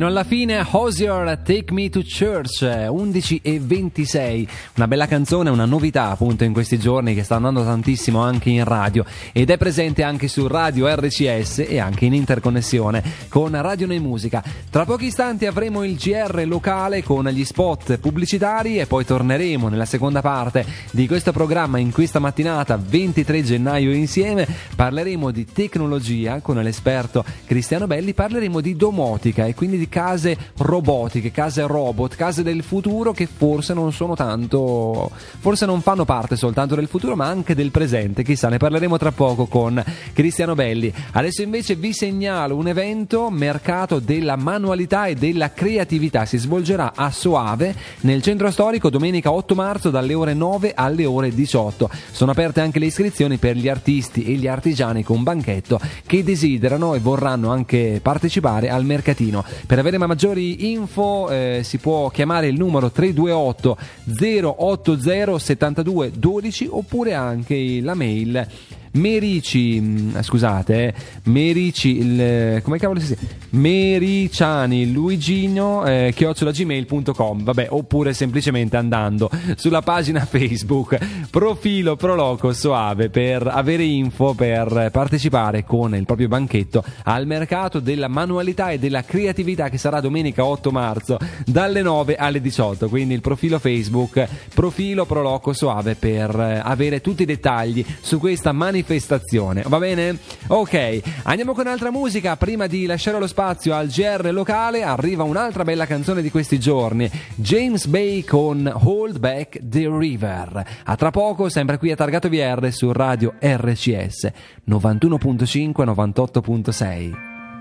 Fino alla fine Hozier, Take Me to Church, undici e ventisei, una bella canzone, una novità appunto in questi giorni che sta andando tantissimo anche in radio ed è presente anche su Radio R C S e anche in interconnessione con Radio Noi Musica. Tra pochi istanti avremo il G R locale con gli spot pubblicitari e poi torneremo nella seconda parte di questo programma in questa mattinata ventitré gennaio insieme. Parleremo di tecnologia con l'esperto Cristiano Belli, parleremo di domotica e quindi di case robotiche, case robot, case del futuro che forse non sono tanto, forse non fanno parte soltanto del futuro ma anche del presente, chissà, ne parleremo tra poco con Cristiano Belli. Adesso invece vi segnalo un evento, mercato della manualità e della creatività, si svolgerà a Soave nel centro storico domenica otto marzo dalle ore nove alle ore diciotto. Sono aperte anche le iscrizioni per gli artisti e gli artigiani con banchetto che desiderano e vorranno anche partecipare al mercatino. Per avere maggiori info eh, si può chiamare il numero tre due otto zero otto zero sette due uno due oppure anche la mail Merici, scusate, eh, Merici, il, come cavolo si dice? Mericiani Luigino eh, chiocciola gmail punto com, vabbè, oppure semplicemente andando sulla pagina Facebook Profilo Proloco Soave per avere info per partecipare con il proprio banchetto al mercato della manualità e della creatività che sarà domenica otto marzo dalle nove alle diciotto, quindi il profilo Facebook Profilo Proloco Soave per avere tutti i dettagli su questa manifestazione. Manifestazione, va bene? Ok, andiamo con altra musica. Prima di lasciare lo spazio al G R locale arriva un'altra bella canzone di questi giorni, James Bay con Hold Back the River. A tra poco, sempre qui a Targato V R su Radio R C S novantuno virgola cinque novantotto virgola sei.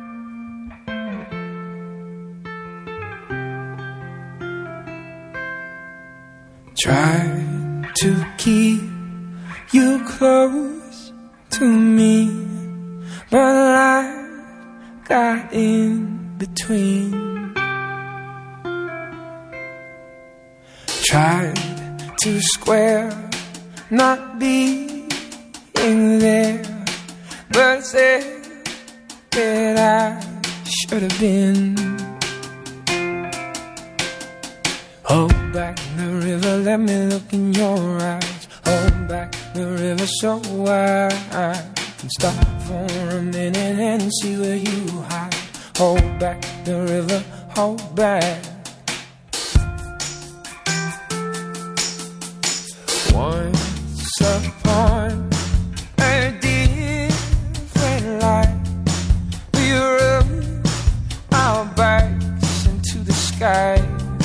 Try to keep you close to me, but I got in between. Tried to square not being there, but said that I should have been. Hold back the river, let me look in your eyes. Hold back the river so I can stop for a minute and see where you hide. Hold back the river, hold back. Once upon a different life, we rubbed our backs into the sky.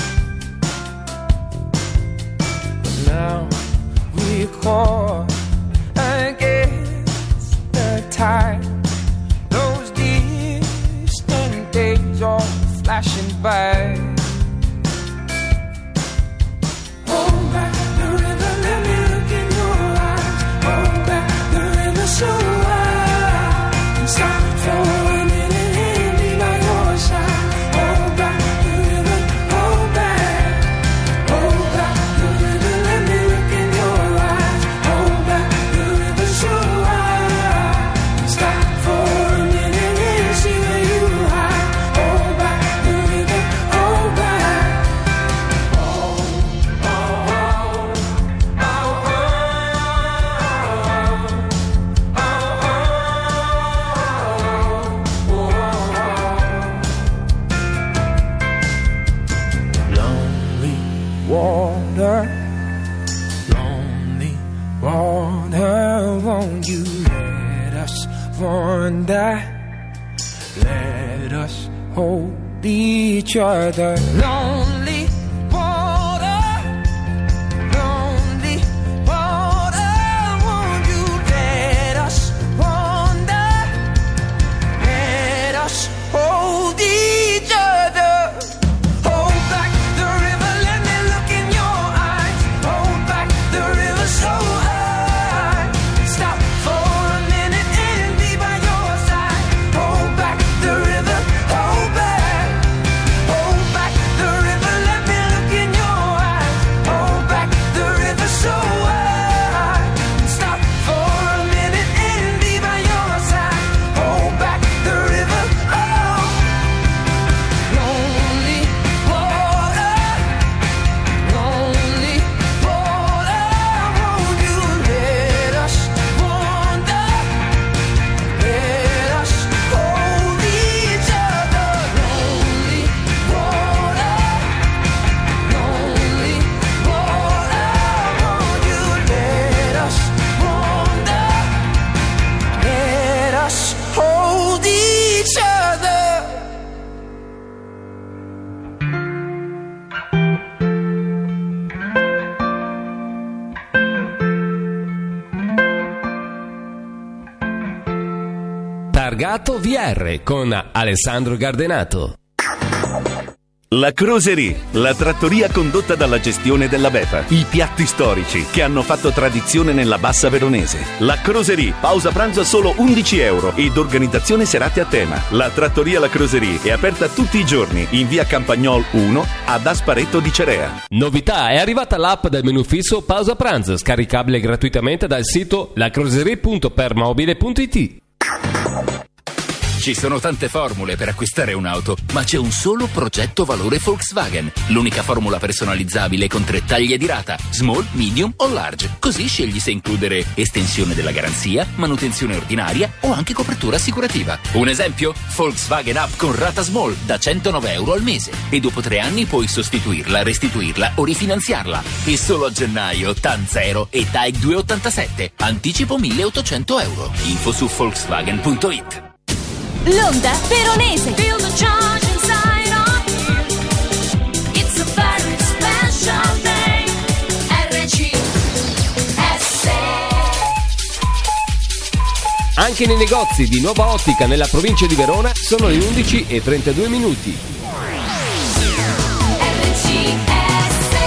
But now we caught against the tide. Those distant days all flashing by. Hold back the river, let me look in your eyes. Hold back the river so I can stop for a minute and be by your side. Hold back the river, hold back. Hold back the river, let me look in your eyes. Hold back the river so I can stop for a minute and see where you hide. Hold back the river, hold back. Oh, oh, oh, oh, Lonely water, lonely water, won't you let us wander? Let us hold each other. Lonely water, lonely water, won't you let us wander? Let us hold each other. Hold back the river, let me look in your eyes. Hold back the river so I can stop for a minute and be by your side. Hold back the river, hold back. Hold back the Targato V R con Alessandro Gardenato. La Croserie, la trattoria condotta dalla gestione della Bepa. I piatti storici che hanno fatto tradizione nella Bassa Veronese. La Croserie, pausa pranzo a solo undici euro ed organizzazione serate a tema. La trattoria La Croserie è aperta tutti i giorni in via Campagnol uno ad Asparetto di Cerea. Novità, è arrivata l'app del menù fisso pausa pranzo, scaricabile gratuitamente dal sito lacroserie punto permobile punto it. Ci sono tante formule per acquistare un'auto, ma c'è un solo progetto valore Volkswagen. L'unica formula personalizzabile con tre taglie di rata, small, medium o large. Così scegli se includere estensione della garanzia, manutenzione ordinaria o anche copertura assicurativa. Un esempio? Volkswagen Up con rata small da centonove euro al mese. E dopo tre anni puoi sostituirla, restituirla o rifinanziarla. E solo a gennaio T A N zero e T A E C duecentoottantasette. Anticipo milleottocento euro. Info su Volkswagen punto it. L'onda veronese. Feel the charge inside of you. It's a very special day. R C S. Anche nei negozi di Nuova Ottica nella provincia di Verona sono le undici e trentadue minuti. R C S.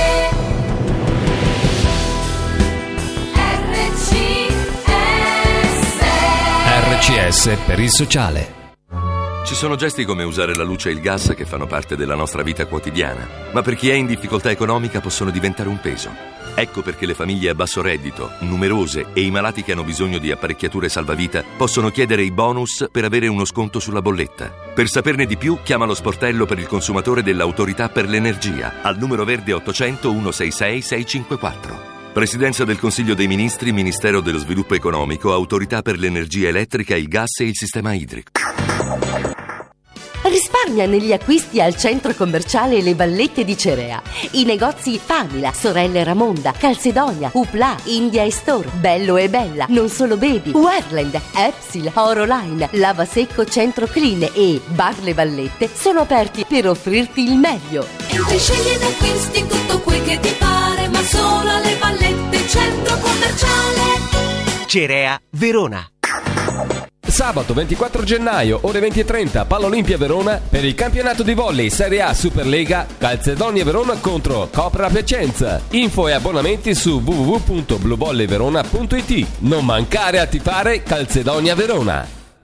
R C S. R C S per il sociale. Ci sono gesti come usare la luce e il gas che fanno parte della nostra vita quotidiana, ma per chi è in difficoltà economica possono diventare un peso. Ecco perché le famiglie a basso reddito, numerose e i malati che hanno bisogno di apparecchiature salvavita possono chiedere i bonus per avere uno sconto sulla bolletta. Per saperne di più, chiama lo sportello per il consumatore dell'Autorità per l'Energia al numero verde ottocento centosessantasei seicentocinquantaquattro. Presidenza del Consiglio dei Ministri, Ministero dello Sviluppo Economico, Autorità per l'Energia Elettrica, il Gas e il Sistema Idrico. Risparmia negli acquisti al centro commerciale Le Vallette di Cerea. I negozi Famila, Sorelle Ramonda, Calzedonia, Upla, India e Store, Bello e Bella, Non Solo Baby, Werland, Epsil, Oroline, Lava Secco Centro Clean e Bar Le Vallette sono aperti per offrirti il meglio. Entri, scegli ed acquisti tutto quel che ti pare, ma solo alle Vallette centro commerciale Cerea, Verona. Sabato ventiquattro gennaio, ore venti e trenta, Palla Olimpia Verona per il campionato di volley Serie A Superlega Calzedonia Verona contro Copra Piacenza. Info e abbonamenti su w w w punto bluvolleyverona punto it. Non mancare a tifare Calzedonia Verona.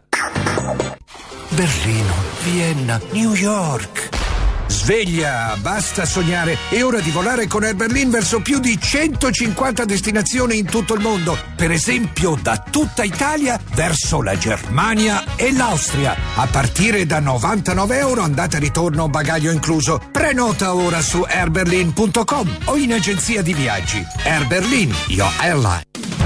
Berlino, Vienna, New York. Sveglia, basta sognare, è ora di volare con Air Berlin verso più di centocinquanta destinazioni in tutto il mondo, per esempio da tutta Italia verso la Germania e l'Austria, a partire da novantanove euro andata e ritorno bagaglio incluso. Prenota ora su air berlin punto com o in agenzia di viaggi. Air Berlin, your airline.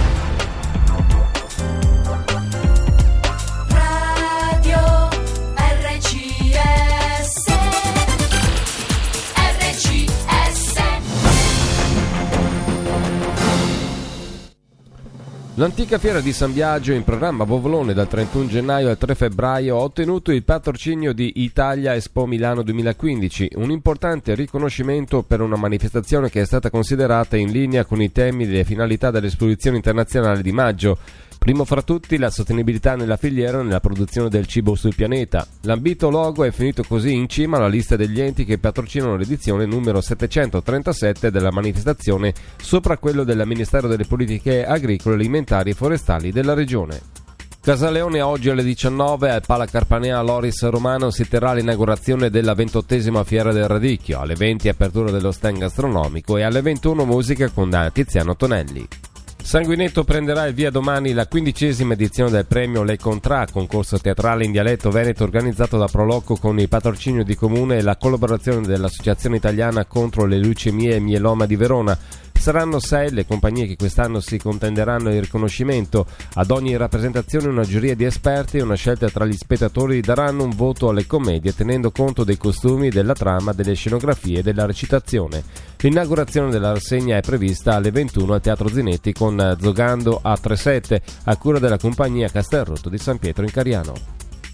L'antica fiera di San Biagio, in programma a Bovolone dal trentuno gennaio al tre febbraio, ha ottenuto il patrocinio di Italia Expo Milano duemilaquindici, un importante riconoscimento per una manifestazione che è stata considerata in linea con i temi e le finalità dell'esposizione internazionale di maggio. Primo fra tutti la sostenibilità nella filiera nella produzione del cibo sul pianeta. L'ambito logo è finito così in cima alla lista degli enti che patrocinano l'edizione numero settecentotrentasette della manifestazione, sopra quello del Ministero delle Politiche Agricole, Alimentari e Forestali della Regione. Casaleone oggi alle diciannove al Pala Carpanea Loris Romano si terrà l'inaugurazione della ventottesima Fiera del Radicchio, alle venti apertura dello stand gastronomico e alle ventuno musica con Tiziano Tonelli. Sanguinetto prenderà il via domani la quindicesima edizione del premio Le Contra, concorso teatrale in dialetto veneto organizzato da Proloco con il patrocinio di Comune e la collaborazione dell'Associazione Italiana contro le leucemie e mieloma di Verona. Saranno sei le compagnie che quest'anno si contenderanno il riconoscimento. Ad ogni rappresentazione una giuria di esperti e una scelta tra gli spettatori daranno un voto alle commedie tenendo conto dei costumi, della trama, delle scenografie e della recitazione. L'inaugurazione della rassegna è prevista alle ventuno al Teatro Zinetti con Zogando a trentasette a cura della compagnia Castelrotto di San Pietro in Cariano.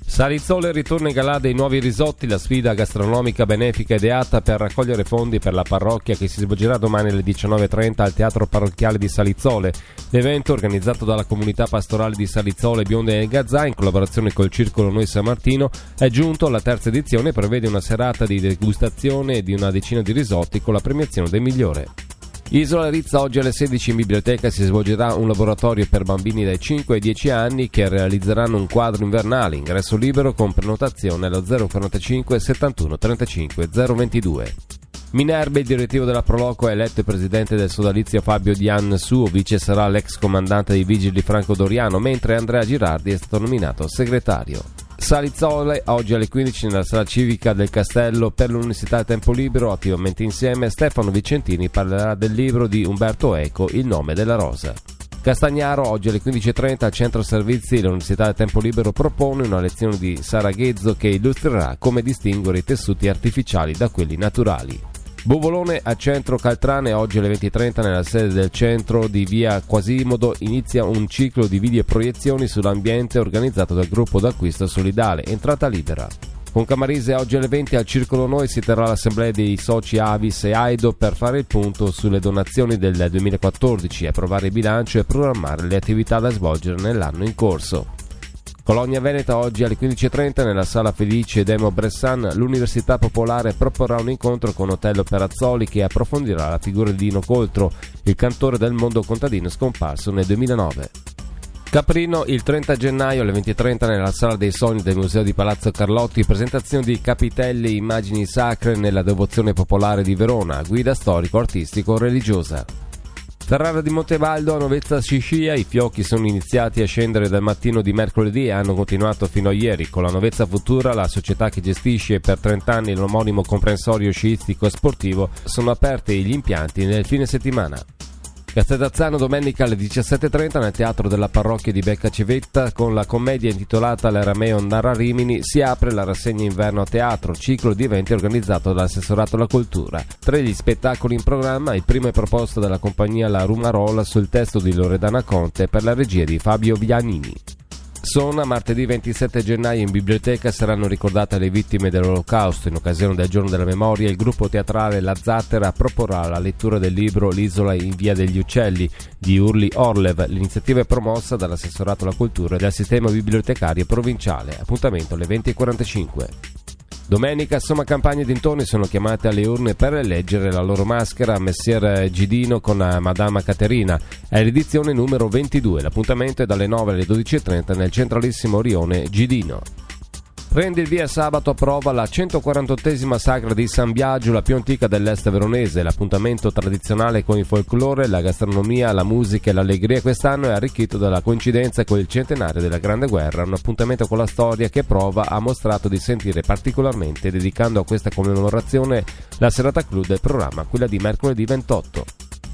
Salizzole ritorna in galà dei nuovi risotti, la sfida gastronomica benefica ideata per raccogliere fondi per la parrocchia che si svolgerà domani alle diciannove e trenta al Teatro Parrocchiale di Salizzole. L'evento, organizzato dalla comunità pastorale di Salizzole Bionde e Gazzà in collaborazione col Circolo Noi San Martino, è giunto alla terza edizione e prevede una serata di degustazione di una decina di risotti con la premiazione del migliore. Isola Rizza, oggi alle sedici in biblioteca si svolgerà un laboratorio per bambini dai cinque ai dieci anni che realizzeranno un quadro invernale, ingresso libero con prenotazione allo zero quarantacinque settantuno trentacinque zero ventidue. Minerbe, il direttivo della Proloco, è eletto presidente del sodalizio Fabio Dian Suo, vice sarà l'ex comandante dei vigili Franco Doriano, mentre Andrea Girardi è stato nominato segretario. Salizzole, oggi alle quindici nella sala civica del Castello per l'Università Tempo Libero, attivamente insieme Stefano Vicentini parlerà del libro di Umberto Eco, Il nome della rosa. Castagnaro, oggi alle quindici e trenta al Centro Servizi dell'Università Tempo Libero propone una lezione di Sara Ghezzo che illustrerà come distinguere i tessuti artificiali da quelli naturali. Bovolone a Centro Caltrane, oggi alle venti e trenta nella sede del centro di via Quasimodo inizia un ciclo di videoproiezioni sull'ambiente organizzato dal gruppo d'acquisto solidale, entrata libera. Con Camarise, oggi alle venti al Circolo Noi si terrà l'assemblea dei soci Avis e Aido per fare il punto sulle donazioni del duemilaquattordici, approvare il bilancio e programmare le attività da svolgere nell'anno in corso. Colonia Veneta, oggi alle quindici e trenta nella Sala Felice Demo Bressan, l'Università Popolare proporrà un incontro con Otello Perazzoli che approfondirà la figura di Dino Coltro, il cantore del mondo contadino scomparso nel duemilanove. Caprino, il trenta gennaio alle venti e trenta nella Sala dei Sogni del Museo di Palazzo Carlotti, presentazione di capitelli e immagini sacre nella devozione popolare di Verona, guida storico-artistico-religiosa. Ferrara di Montevaldo, a Novezza Scischia, i fiocchi sono iniziati a scendere dal mattino di mercoledì e hanno continuato fino a ieri. Con la Novezza Futura, la società che gestisce per trenta anni l'omonimo comprensorio sciistico e sportivo, sono aperti gli impianti nel fine settimana. Castellazzano, domenica alle diciassette e trenta nel Teatro della Parrocchia di Beccacivetta, con la commedia intitolata L'Arameo narra Rimini, si apre la rassegna inverno a teatro, ciclo di eventi organizzato dall'assessorato alla cultura. Tra gli spettacoli in programma, il primo è proposto dalla compagnia La Rumarola sul testo di Loredana Conte per la regia di Fabio Vianini. Sona, martedì ventisette gennaio in biblioteca saranno ricordate le vittime dell'Olocausto. In occasione del Giorno della Memoria, il gruppo teatrale La Zattera proporrà la lettura del libro L'isola in via degli uccelli di Urli Orlev. L'iniziativa è promossa dall'assessorato alla cultura e dal sistema bibliotecario provinciale. Appuntamento alle venti e quarantacinque. Domenica, Somma Campagna e dintorni sono chiamate alle urne per eleggere la loro maschera Messer Gidino con Madama Caterina. È l'edizione numero ventidue. L'appuntamento è dalle nove alle dodici e trenta nel centralissimo Rione Gidino. Prende il via sabato a Prova la centoquarantottesima sagra di San Biagio, la più antica dell'est veronese. L'appuntamento tradizionale con il folklore, la gastronomia, la musica e l'allegria quest'anno è arricchito dalla coincidenza con il centenario della Grande Guerra, un appuntamento con la storia che Prova ha mostrato di sentire particolarmente, dedicando a questa commemorazione la serata clou del programma, quella di mercoledì ventotto.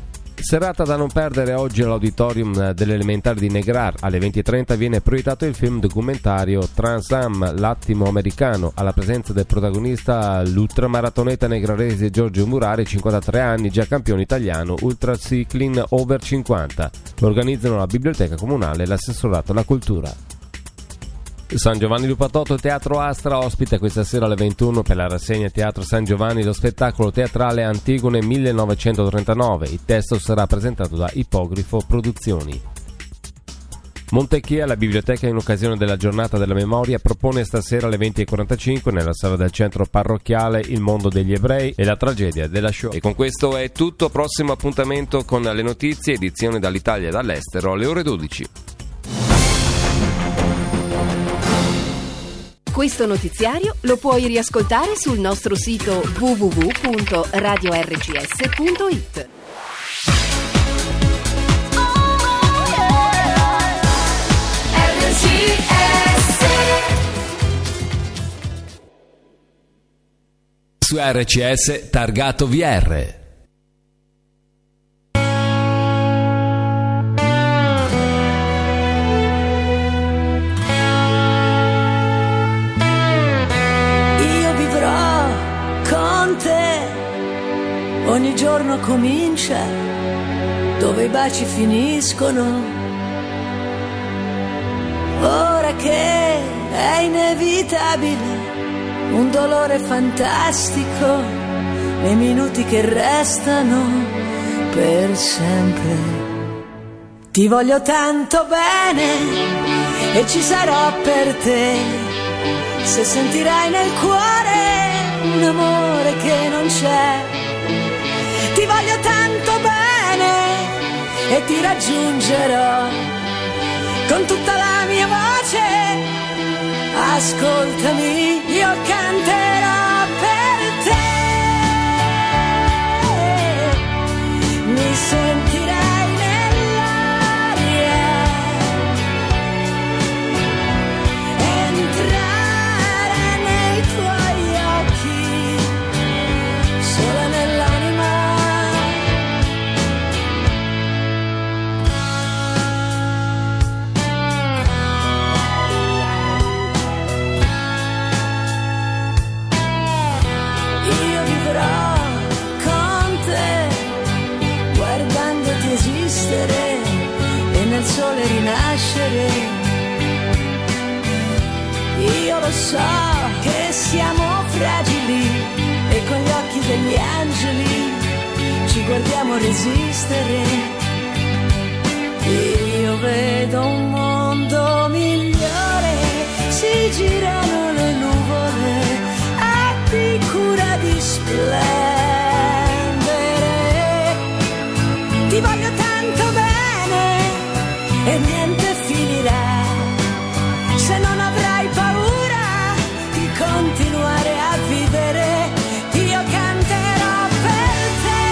Serata da non perdere oggi all'auditorium dell'Elementare di Negrar. Alle venti e trenta viene proiettato il film documentario Trans Am, l'attimo americano, alla presenza del protagonista l'ultramaratoneta negrarese Giorgio Murari, cinquantatré anni, già campione italiano Ultra Cycling Over cinquanta. Lo organizzano la Biblioteca Comunale e l'Assessorato alla Cultura. San Giovanni Lupatotto, Teatro Astra, ospita questa sera alle ventuno per la rassegna Teatro San Giovanni lo spettacolo teatrale Antigone millenovecentotrentanove. Il testo sarà presentato da Ipogrifo Produzioni. Montecchia, la biblioteca in occasione della giornata della memoria, propone stasera alle venti e quarantacinque nella sala del centro parrocchiale Il mondo degli ebrei e la tragedia della Shoah. E con questo è tutto. Prossimo appuntamento con le notizie, edizione dall'Italia e dall'estero alle ore dodici. Questo notiziario lo puoi riascoltare sul nostro sito w w w punto radio r c s punto i t. Su R C S targato V R. Ogni giorno comincia dove i baci finiscono. Ora che è inevitabile, un dolore fantastico nei minuti che restano per sempre. Ti voglio tanto bene e ci sarò per te, se sentirai nel cuore un amore che non c'è. Ti voglio tanto bene e ti raggiungerò con tutta la mia voce. Ascoltami, io canterò per te. Mi sentirai nell'aria, entrare nei tuoi occhi, sola nell'anima. Io vivrò con te, guardandoti esistere e nel sole rinascere. Io lo so che siamo fragili e con gli occhi degli angeli ci guardiamo resistere. Io vedo un mondo migliore, si girano le nuvole, abbi cura di splendere. Ti voglio tanto bene e niente finirà, se non avrai paura di continuare a vivere. Io canterò per te,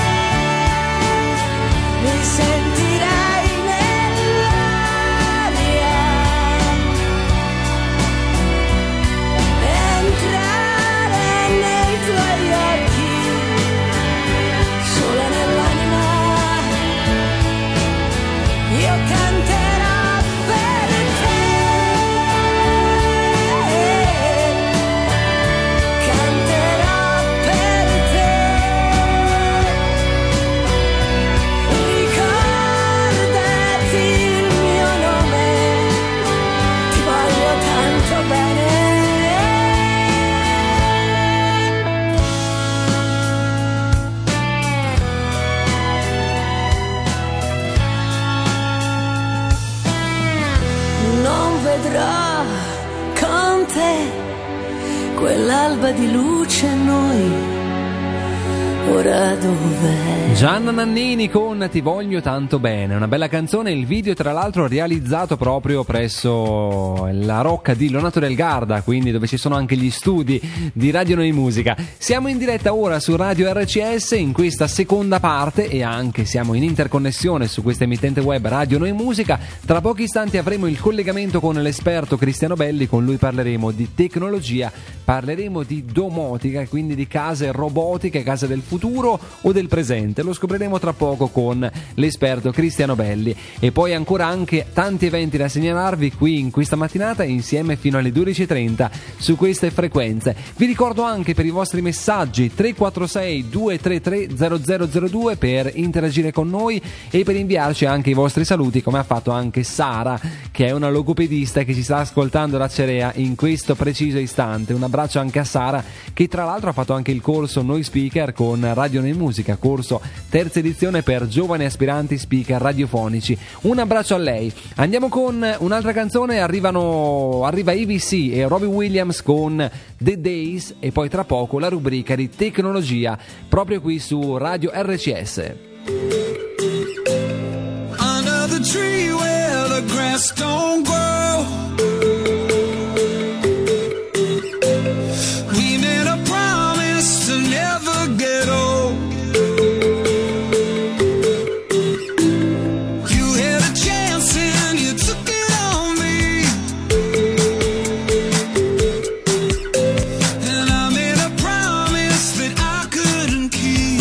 mi sentirai nell'aria, entrare nei tuoi occhi, sola nell'anima. Io canterò per te, canterò per te. Ricordati il mio nome, ti voglio tanto bene. Non vedrò con te quell'alba di luce, noi ora dov'è? Gianna Nannini con Ti voglio tanto bene, una bella canzone. Il video tra l'altro realizzato proprio presso la Rocca di Lonato del Garda, quindi dove ci sono anche gli studi di Radio Noi Musica. Siamo in diretta ora su Radio R C S in questa seconda parte e anche siamo in interconnessione su questa emittente web Radio Noi Musica. Tra pochi istanti avremo il collegamento con l'esperto Cristiano Belli, con lui parleremo di tecnologia, parleremo di domotica, quindi di case robotiche, case del futuro o del presente. Lo scopriremo tra poco con l'esperto Cristiano Belli. E poi ancora anche tanti eventi da segnalarvi qui in questa mattinata insieme fino alle dodici e trenta su queste frequenze. Vi ricordo anche per i vostri messaggi tre quattro sei due tre tre zero zero zero due per interagire con noi e per inviarci anche i vostri saluti, come ha fatto anche Sara, che è una logopedista che ci sta ascoltando da Cerea in questo preciso istante. Un abbraccio anche a Sara, che tra l'altro ha fatto anche il corso Noi Speaker con Radio Noi Musica, corso terza edizione per giovani aspiranti speaker radiofonici. Un abbraccio a lei. Andiamo con un'altra canzone, arrivano arriva A B C e Robbie Williams con The Days e poi tra poco la rubrica di tecnologia proprio qui su Radio R C S. Under the tree where the grass don't grow, we made a promise to never get old. You had a chance and you took it on me, and I made a promise that I couldn't keep.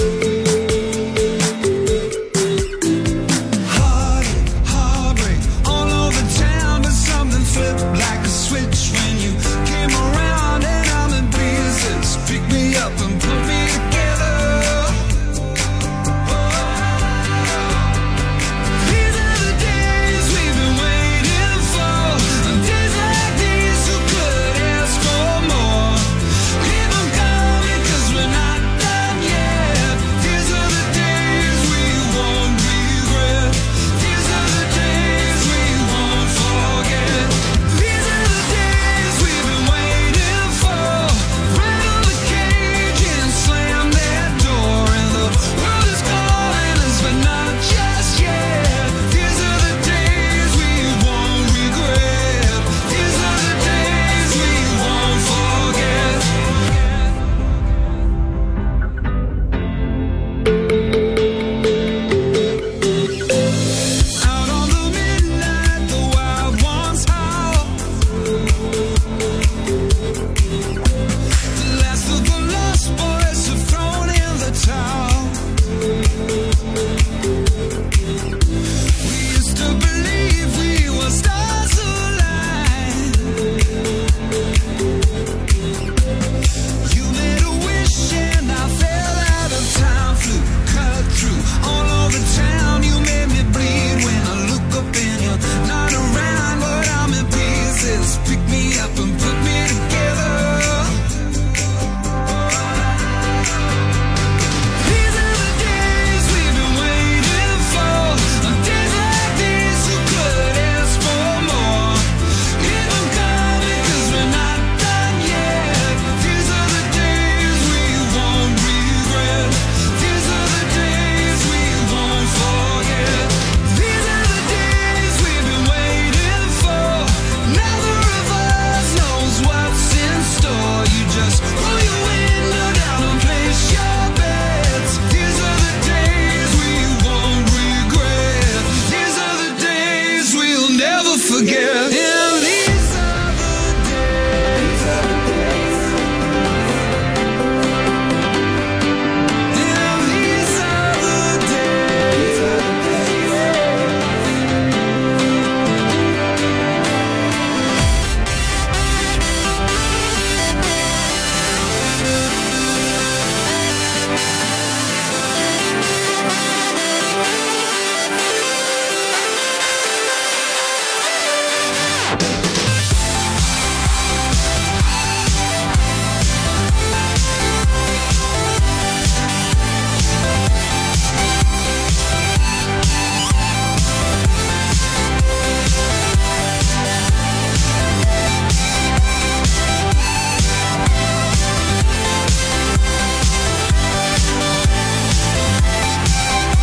Heartache, heartbreak, all over town, but something flipped like a switch when you came around, and I'm in pieces. Pick me up and put me together.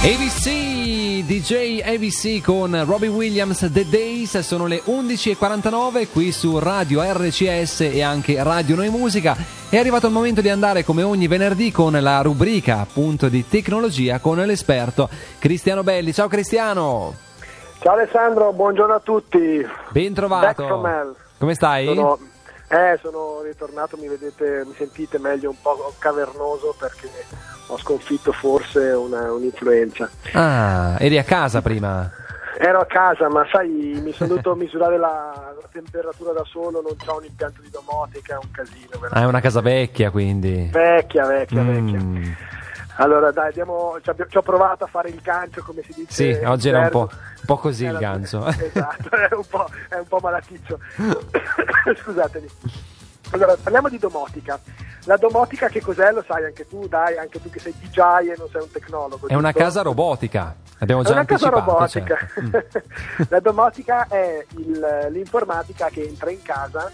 A B C, D J A B C con Robbie Williams, The Days. Sono le undici e quarantanove qui su Radio R C S e anche Radio Noi Musica. È arrivato il momento di andare come ogni venerdì con la rubrica appunto di tecnologia con l'esperto Cristiano Belli. Ciao Cristiano. Ciao Alessandro, buongiorno a tutti. Ben trovato. Back from hell. Come stai? Sono, eh, sono ritornato, mi vedete, mi sentite meglio, un po' cavernoso perché ho sconfitto forse una, un'influenza. Ah, eri a casa prima? Ero a casa, ma sai, mi sono dovuto misurare la, la temperatura da solo, non c'ho un impianto di domotica, è un casino. Veramente. Ah, è una casa vecchia quindi. Vecchia, vecchia, Mm. vecchia. Allora dai, andiamo, ci, abbi- ci ho provato a fare il gancio, come si dice. Sì, in oggi era un gergo. po', un po' così il Era- ganzo. Esatto, è un po', è un po' malaticcio. Scusatemi. Allora, parliamo di domotica. La domotica che cos'è? Lo sai anche tu, dai, anche tu che sei D J e non sei un tecnologo. È una giusto? casa robotica. Abbiamo È già una casa anticipato. robotica. certo. La domotica è il- l'informatica che entra in casa,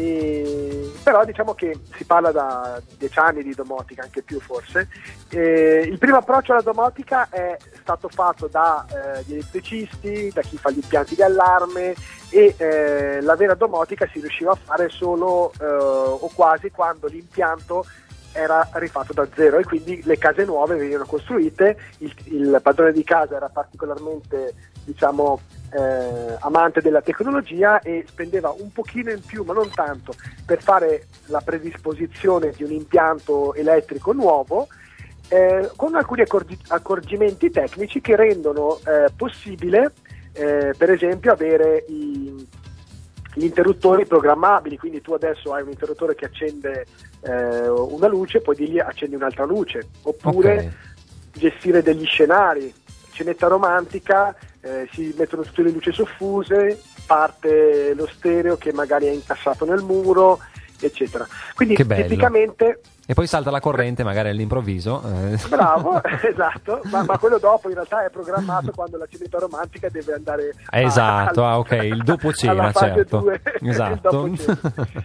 e- però diciamo che si parla da dieci anni di domotica, anche più forse. E il primo approccio alla domotica è stato fatto da eh, gli elettricisti, da chi fa gli impianti di allarme, e eh, la vera domotica si riusciva a fare solo eh, o quasi quando l'impianto era rifatto da zero, e quindi le case nuove venivano costruite. Il, il padrone di casa era particolarmente, diciamo, eh, amante della tecnologia e spendeva un pochino in più, ma non tanto, per fare la predisposizione di un impianto elettrico nuovo, eh, con alcuni accorgi- accorgimenti tecnici che rendono eh, possibile eh, per esempio avere i gli interruttori programmabili. Quindi tu adesso hai un interruttore che accende eh, una luce, poi di lì accendi un'altra luce, oppure Ok. gestire degli scenari, cenetta romantica, eh, si mettono tutte le luci soffuse, parte lo stereo che magari è incassato nel muro, eccetera. Quindi Che bello. tipicamente E poi salta la corrente magari all'improvviso. eh. bravo, esatto, ma, ma quello dopo in realtà è programmato quando la cenetta romantica deve andare a- Esatto, al- ah, ok, il dopo cena, alla fase certo. due, il Esatto. dopo cena.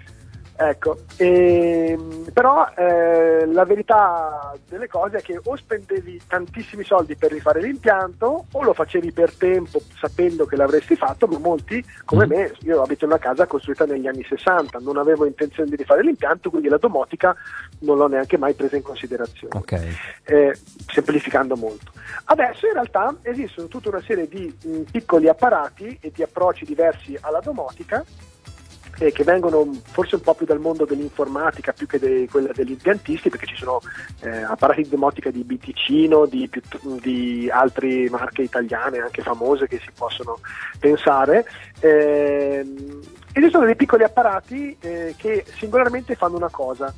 Ecco, ehm, però eh, la verità delle cose è che o spendevi tantissimi soldi per rifare l'impianto, o lo facevi per tempo sapendo che l'avresti fatto, ma molti come Mm. me, io abito in una casa costruita negli anni sessanta, non avevo intenzione di rifare l'impianto, quindi la domotica non l'ho neanche mai presa in considerazione, Ok. eh, semplificando molto. Adesso in realtà esistono tutta una serie di mh, piccoli apparati e di approcci diversi alla domotica, eh, che vengono forse un po' più dal mondo dell'informatica più che de- quella degli impiantisti, perché ci sono eh, apparati di domotica di Biticino, di, piutt- di altre marche italiane anche famose che si possono pensare. Ehm, esistono dei piccoli apparati eh, che singolarmente fanno una cosa.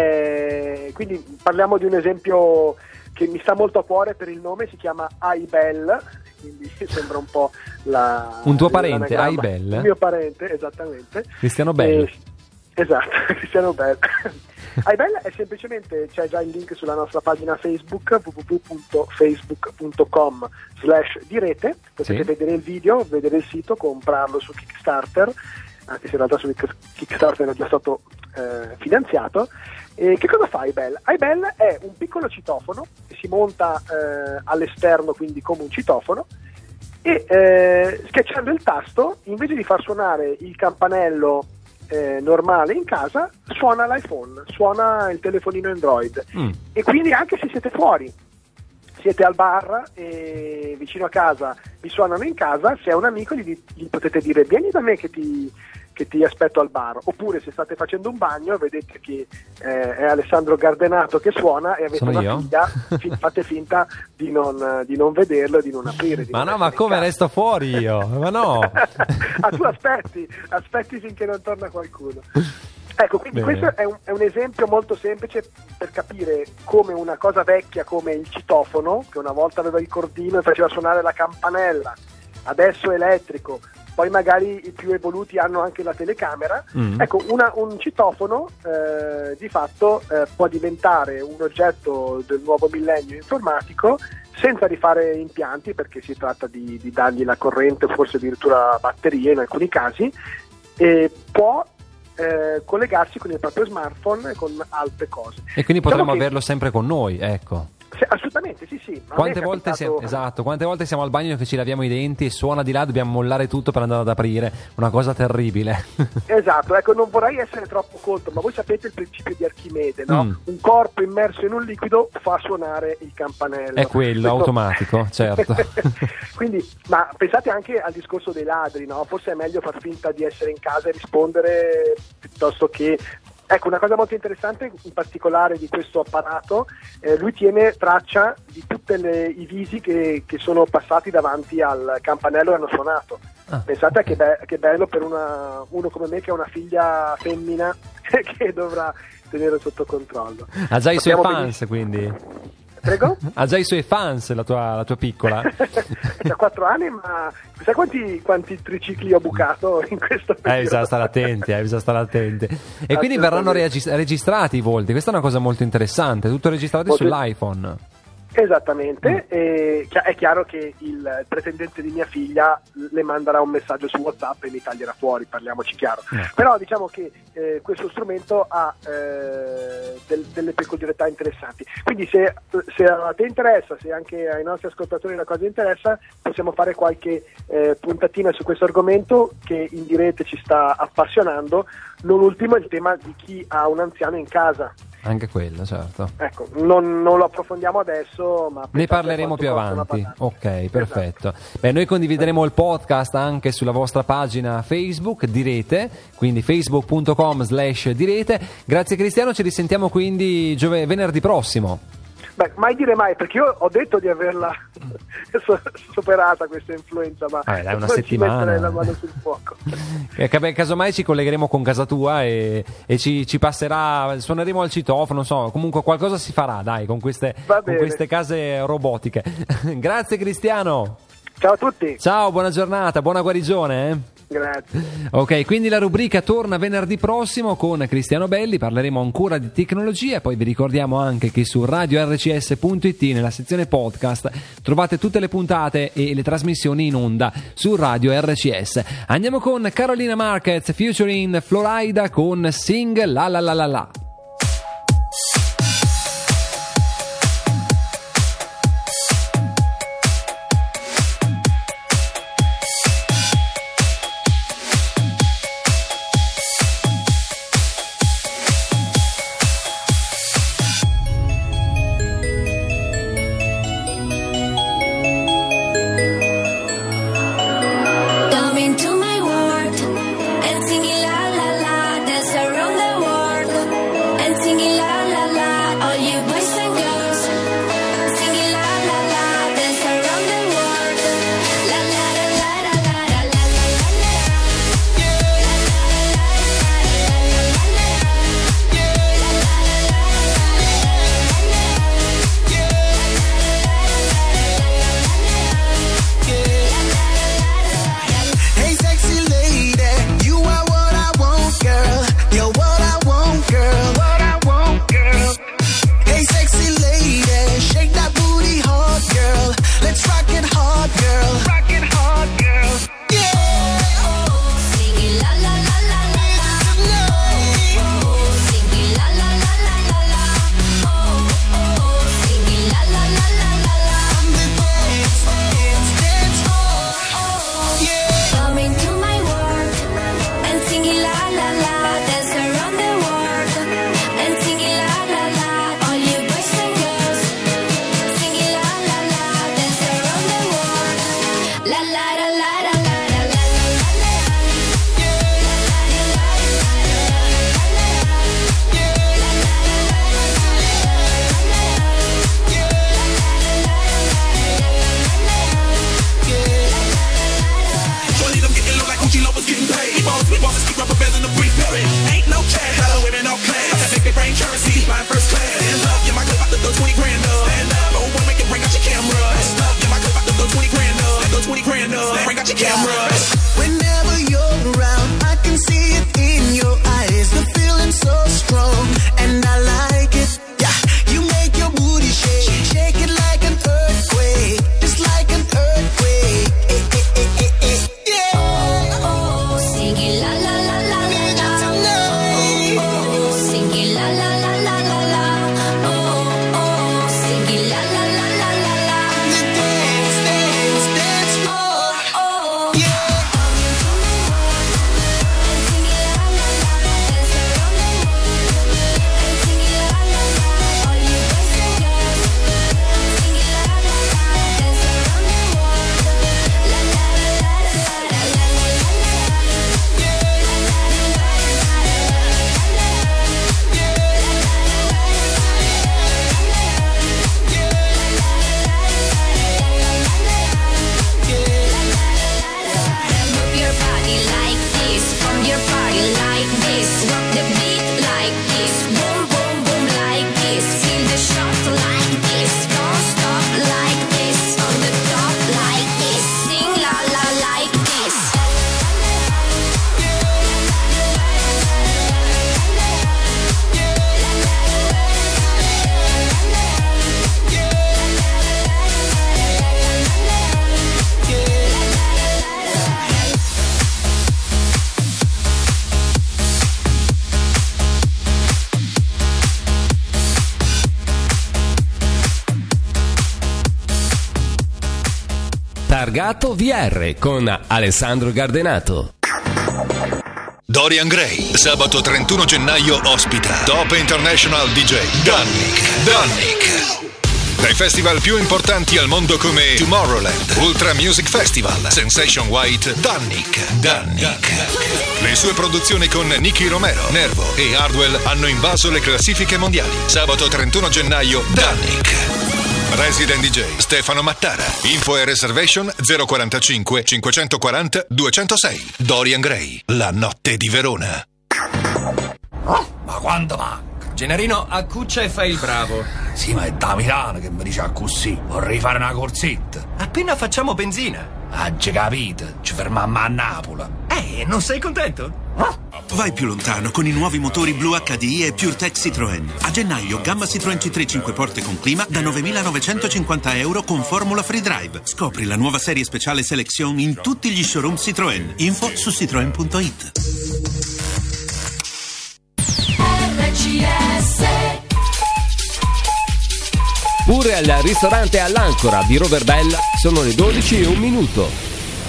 Eh, quindi parliamo di un esempio che mi sta molto a cuore per il nome, si chiama iBell, quindi sembra un po' la... Un tuo parente, l'anagramma. iBell? Il mio parente, esattamente. Cristiano Belli. Eh, esatto, Cristiano Bell. iBell è semplicemente, c'è già il link sulla nostra pagina Facebook, w w w punto facebook punto com slash direte, potete Sì. vedere il video, vedere il sito, comprarlo su Kickstarter, anche se in realtà su Kickstarter è già stato eh, finanziato. E che cosa fa iBell? iBell è un piccolo citofono che si monta eh, all'esterno, quindi come un citofono, e eh, schiacciando il tasto, invece di far suonare il campanello eh, normale in casa, suona l'iPhone, suona il telefonino Android. Mm. E quindi anche se siete fuori, siete al bar e vicino a casa vi suonano in casa, se è un amico gli, gli potete dire vieni da me che ti, che ti aspetto al bar, oppure se state facendo un bagno vedete che eh, è Alessandro Gardenato che suona e avete Sono una io? figlia, fi- fate finta di non, di non vederlo, di non aprire, di Ma non no, ma essere in come casa. resto fuori io? Ma no. Ah, tu aspetti, aspetti finché non torna qualcuno. Ecco, quindi Bene. questo è un, è un esempio molto semplice per capire come una cosa vecchia come il citofono, che una volta aveva il cordino e faceva suonare la campanella, adesso è elettrico, poi magari i più evoluti hanno anche la telecamera. Mm. Ecco, una- un citofono eh, di fatto eh, può diventare un oggetto del nuovo millennio informatico senza rifare impianti, perché si tratta di, di dargli la corrente, forse addirittura batterie in alcuni casi, e può eh, collegarsi con il proprio smartphone e con altre cose. E quindi Diciamo potremmo che- averlo sempre con noi, ecco. Sì, assolutamente, sì, sì. Ma a Quante me è volte, capitato- siamo, esatto, quante volte siamo al bagno che ci laviamo i denti e suona di là, dobbiamo mollare tutto per andare ad aprire, una cosa terribile. Esatto, ecco, non vorrei essere troppo colto, ma voi sapete il principio di Archimede, no? Mm. Un corpo immerso in un liquido fa suonare il campanello. È quello, Questo- automatico, certo. Quindi, ma pensate anche al discorso dei ladri, no? Forse è meglio far finta di essere in casa e rispondere piuttosto che... Ecco, una cosa molto interessante in particolare di questo apparato, eh, lui tiene traccia di tutti i visi che, che sono passati davanti al campanello e hanno suonato. Ah, Pensate che, be- che bello per una, uno come me che ha una figlia femmina che dovrà tenere sotto controllo. Ha già i suoi Sappiamo fans, quindi. Prego? Ha già i suoi fans, la tua, la tua piccola. Ha quattro anni, ma sai quanti, quanti tricicli ho bucato in questo Eh, periodo? bisogna stare attenti, eh, bisogna stare attenti. E quindi verranno regis- registrati i volti. Questa è una cosa molto interessante. Tutto registrato Molto- sull'iPhone. Esattamente, e chi- è chiaro che il pretendente di mia figlia le manderà un messaggio su WhatsApp e mi taglierà fuori, parliamoci chiaro. Però diciamo che eh, questo strumento ha eh, del- delle peculiarità interessanti. Quindi se, se a te interessa, se anche ai nostri ascoltatori la cosa interessa, possiamo fare qualche eh, puntatina su questo argomento che in diretta ci sta appassionando. Non ultimo il tema di chi ha un anziano in casa. Anche quello, certo. Ecco, non, non lo approfondiamo adesso, ma Ne pensate parleremo quanto più possono avanti. parlare. Ok, perfetto. Beh, noi condivideremo il podcast anche sulla vostra pagina Facebook, Direte, quindi facebook punto com slash direte. Grazie Cristiano, ci risentiamo quindi giove- venerdì prossimo. Beh, mai dire mai, perché io ho detto di averla so- superata questa influenza, ma Vabbè, dai, una non ci settimana. metterei la mano sul fuoco. Eh, che- beh, casomai ci collegheremo con casa tua e, e ci, ci passerà, suoneremo al citofono, non so, comunque qualcosa si farà, dai, con queste, Va con bene. queste case robotiche. Grazie Cristiano. Ciao a tutti. Ciao, buona giornata, buona guarigione. Eh? Grazie. Ok, quindi la rubrica torna venerdì prossimo con Cristiano Belli, parleremo ancora di tecnologia, poi vi ricordiamo anche che su radio erre ci esse punto it nella sezione podcast trovate tutte le puntate e le trasmissioni in onda su Radio erre ci esse. Andiamo con Carolina Marquez featuring Florida con Sing La La La La La. Come into my world and singing la la la, dance around the world and singing la la la. All you boys and girls singing la la la, dance around the world. La la la la la la la la la la la. Hey, sexy lady, you are what I want, girl. You're what I want, girl. What I want, girl. Hey, sexy lady, shake that booty hard, girl. Let's rock it hard, girl. Rock it hard, girl. Yeah. Singing la la la la la la. Oh, singing la la la la la la. Oh, oh, singing la la la la la la. Come into my world and singing la la la, dance around the world and singing la la la. All you boys and girls singing la la la, dance around the world. La la la la la la la la la la. Shorty, I'm getting low like Gucci Lopez getting paid. Boss, we bosses keep rubber bands in the brief period. Ain't no cash, dollar women no class. I make it brain currency, buying first class. Stand up, yeah, my clip out the throw twenty grand up. Stand up, oh, boy, make it bring out your camera. Stand up, yeah, my clip out the throw twenty grand up. Throw twenty grand up, bring out your camera. Whenever you're around, I can see it in your eyes. The feeling's so strong, and I like it. Yeah, you make your booty shake, shake it like an earthquake, just like an earthquake. Eh, eh, eh, eh, eh. Yeah. Oh, singing la la la la la la. Oh, oh, singing la la la la la la. Oh, oh, singing la la Targato V R con Alessandro Gardenato. Dorian Gray, sabato trentuno gennaio ospita Top International D J Dannic. Dannic. Dai festival più importanti al mondo come Tomorrowland, Ultra Music Festival, Sensation White, Dannic. Dannic. Le sue produzioni con Nicky Romero, Nervo e Hardwell hanno invaso le classifiche mondiali. Sabato trentuno gennaio, Dannic. Resident D J Stefano Mattara. Info e reservation zero quarantacinque cinquecentoquaranta duecentosei. Dorian Gray, la notte di Verona. Ma quando va? Generino, accuccia e fai il bravo. Sì, ma è da Milano che mi dice a così. Vorrei fare una corsetta. Appena facciamo benzina. Ah, già capito, ci fermiamo a Napoli. Eh, non sei contento? Vai più lontano con i nuovi motori Blue H D I e PureTech Citroën. A gennaio, gamma Citroën C tre cinque porte con clima da novemilanovecentocinquanta euro con formula free drive. Scopri la nuova serie speciale Selection in tutti gli showroom Citroën. Info su citroen punto it. Pure al ristorante all'Ancora di Roverbella sono le dodici e un minuto.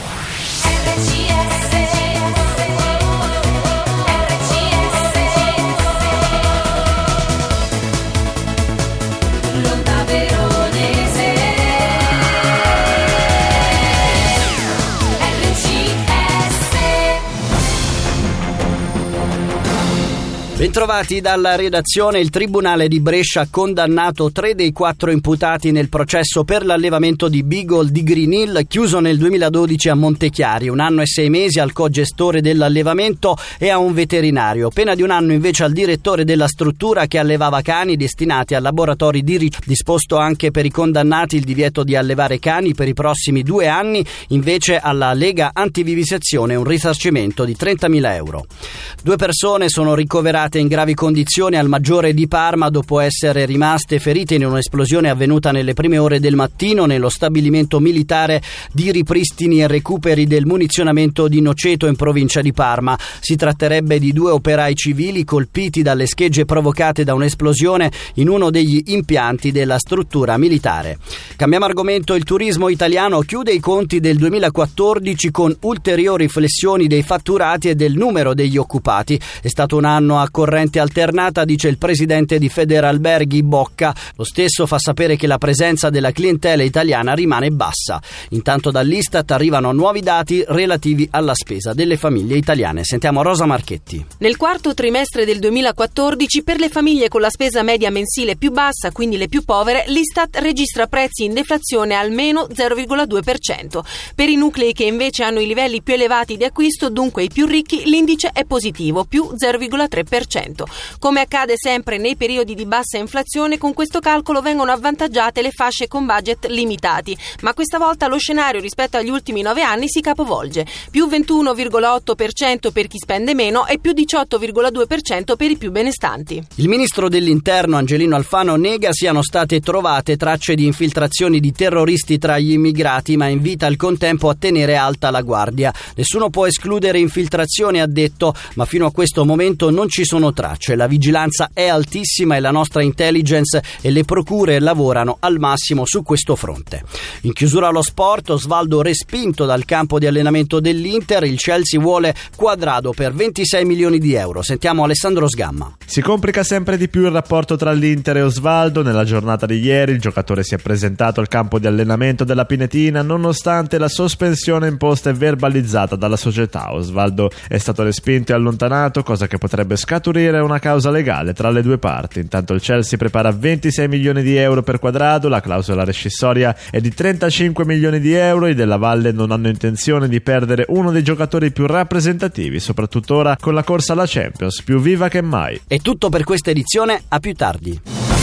Bentrovati dalla redazione. Il Tribunale di Brescia ha condannato tre dei quattro imputati nel processo per l'allevamento di Beagle di Green Hill, chiuso nel duemiladodici a Montechiari. Un anno e sei mesi al cogestore dell'allevamento e a un veterinario. Pena di un anno invece al direttore della struttura che allevava cani destinati a laboratori di ricerca. Disposto anche per i condannati il divieto di allevare cani per i prossimi due anni. Invece alla Lega Antivivisezione un risarcimento di trentamila euro. Due persone sono ricoverate in gravi condizioni al Maggiore di Parma dopo essere rimaste ferite in un'esplosione avvenuta nelle prime ore del mattino nello stabilimento militare di ripristini e recuperi del munizionamento di Noceto in provincia di Parma. Si tratterebbe di due operai civili colpiti dalle schegge provocate da un'esplosione in uno degli impianti della struttura militare. Cambiamo argomento. Il turismo italiano chiude i conti del duemilaquattordici con ulteriori flessioni dei fatturati e del numero degli occupati. È stato un anno a corrente alternata, dice il presidente di Federalberghi Bocca. Lo stesso fa sapere che la presenza della clientela italiana rimane bassa. Intanto dall'Istat arrivano nuovi dati relativi alla spesa delle famiglie italiane. Sentiamo Rosa Marchetti. Nel quarto trimestre del duemilaquattordici, per le famiglie con la spesa media mensile più bassa, quindi le più povere, l'Istat registra prezzi in deflazione al meno zero virgola due per cento. Per i nuclei che invece hanno i livelli più elevati di acquisto, dunque i più ricchi, l'indice è positivo, più zero virgola tre per cento. Come accade sempre nei periodi di bassa inflazione, con questo calcolo vengono avvantaggiate le fasce con budget limitati, ma questa volta lo scenario rispetto agli ultimi nove anni si capovolge: più ventuno virgola otto per cento per chi spende meno e più diciotto virgola due per cento per i più benestanti. Il ministro dell'Interno Angelino Alfano nega siano state trovate tracce di infiltrazioni di terroristi tra gli immigrati, ma invita al contempo a tenere alta la guardia. Nessuno può escludere infiltrazioni, ha detto, ma fino a questo momento non ci sono tracce. La vigilanza è altissima e la nostra intelligence e le procure lavorano al massimo su questo fronte. In chiusura allo sport, Osvaldo respinto dal campo di allenamento dell'Inter. Il Chelsea vuole Quadrado per ventisei milioni di euro. Sentiamo Alessandro Sgamma. Si complica sempre di più il rapporto tra l'Inter e Osvaldo. Nella giornata di ieri il giocatore si è presentato al campo di allenamento della Pinetina nonostante la sospensione imposta e verbalizzata dalla società. Osvaldo è stato respinto e allontanato, cosa che potrebbe scaturire una causa legale tra le due parti. Intanto il Chelsea prepara ventisei milioni di euro per Quadrado, la clausola rescissoria è di trentacinque milioni di euro. I Della Valle non hanno intenzione di perdere uno dei giocatori più rappresentativi, soprattutto ora con la corsa alla Champions più viva che mai. È tutto per questa edizione, a più tardi.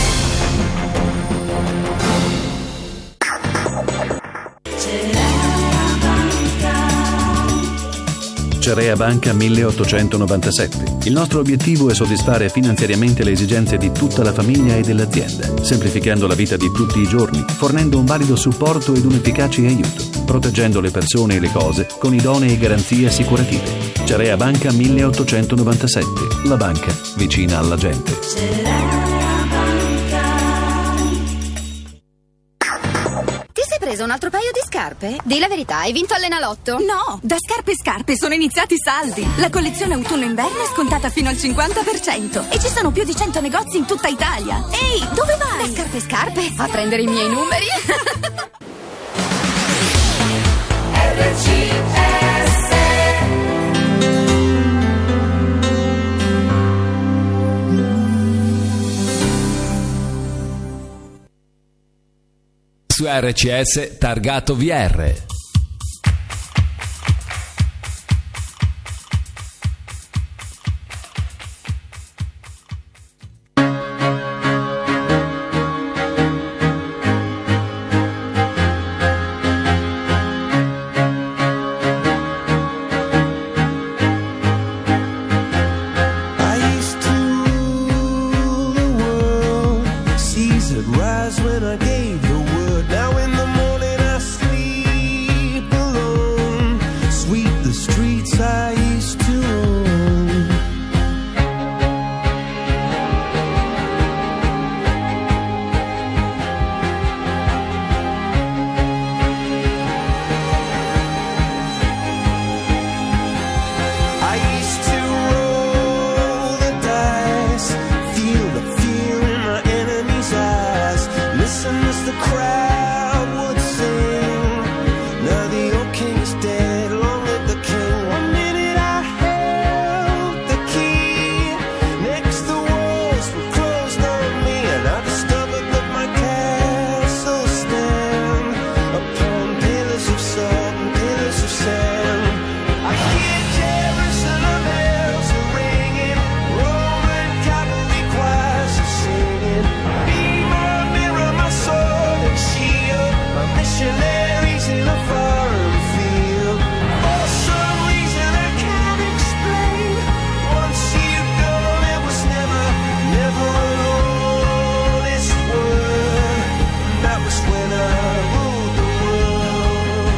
Cerea Banca milleottocentonovantasette. Il nostro obiettivo è soddisfare finanziariamente le esigenze di tutta la famiglia e dell'azienda, semplificando la vita di tutti i giorni, fornendo un valido supporto ed un efficace aiuto, proteggendo le persone e le cose con idonee garanzie assicurative. Cerea Banca milleottocentonovantasette. La banca vicina alla gente. Ti sei preso un altro paio di scarpe? Di la verità, hai vinto all'Enalotto? No, da Scarpe e Scarpe sono iniziati i saldi. La collezione autunno-inverno è scontata fino al cinquanta per cento e ci sono più di cento negozi in tutta Italia. Ehi, dove vai? Da Scarpe e Scarpe? A prendere i miei numeri? R C S Su R C S targato V R. I used to rule the world, seas that rise when I gave the word. Now in the morning I sleep alone, sweep the streets I used to own. I used to roll the dice, feel the fear in my enemy's eyes, listen as the crowd would sing. Now the old king is dead, long live the king. One minute I held the key, next the walls were closed on me, and I discovered that my castle stand upon pillars of salt and pillars of sand. I hear Jerusalem bells are ringing, Roman cavalry choirs are singing. Be my mirror, my sword and shield, my missionaries in a foreign field. For some reason I can't explain, once you've gone it was never, never an honest word. That was when I ruled the world.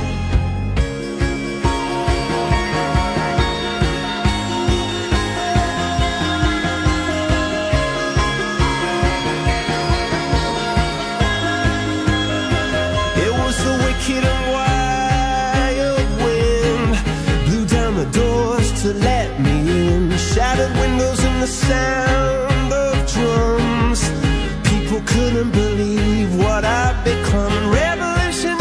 It was the wicked and wild wind, blew down the doors to let me in, shattered windows and the sound of drums. People couldn't believe what I'd become. Revolutionaries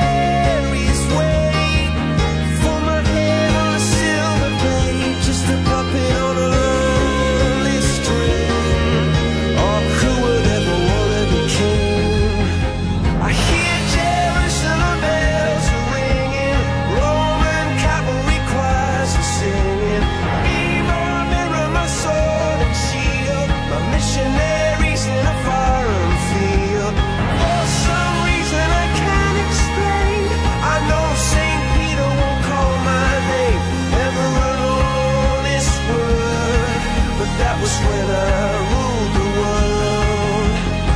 wait for my head on a silver plate, just a puppet on a lonely string. Oh, who would ever wanna be king? I hear Jerusalem bells are ringing, Roman cavalry choirs are singing. Be my mirror, my sword and shield, my missionaries in a foreign field. For some reason I can't explain, I know Saint Peter won't call my name, never an honest word, but that was when I ruled the world.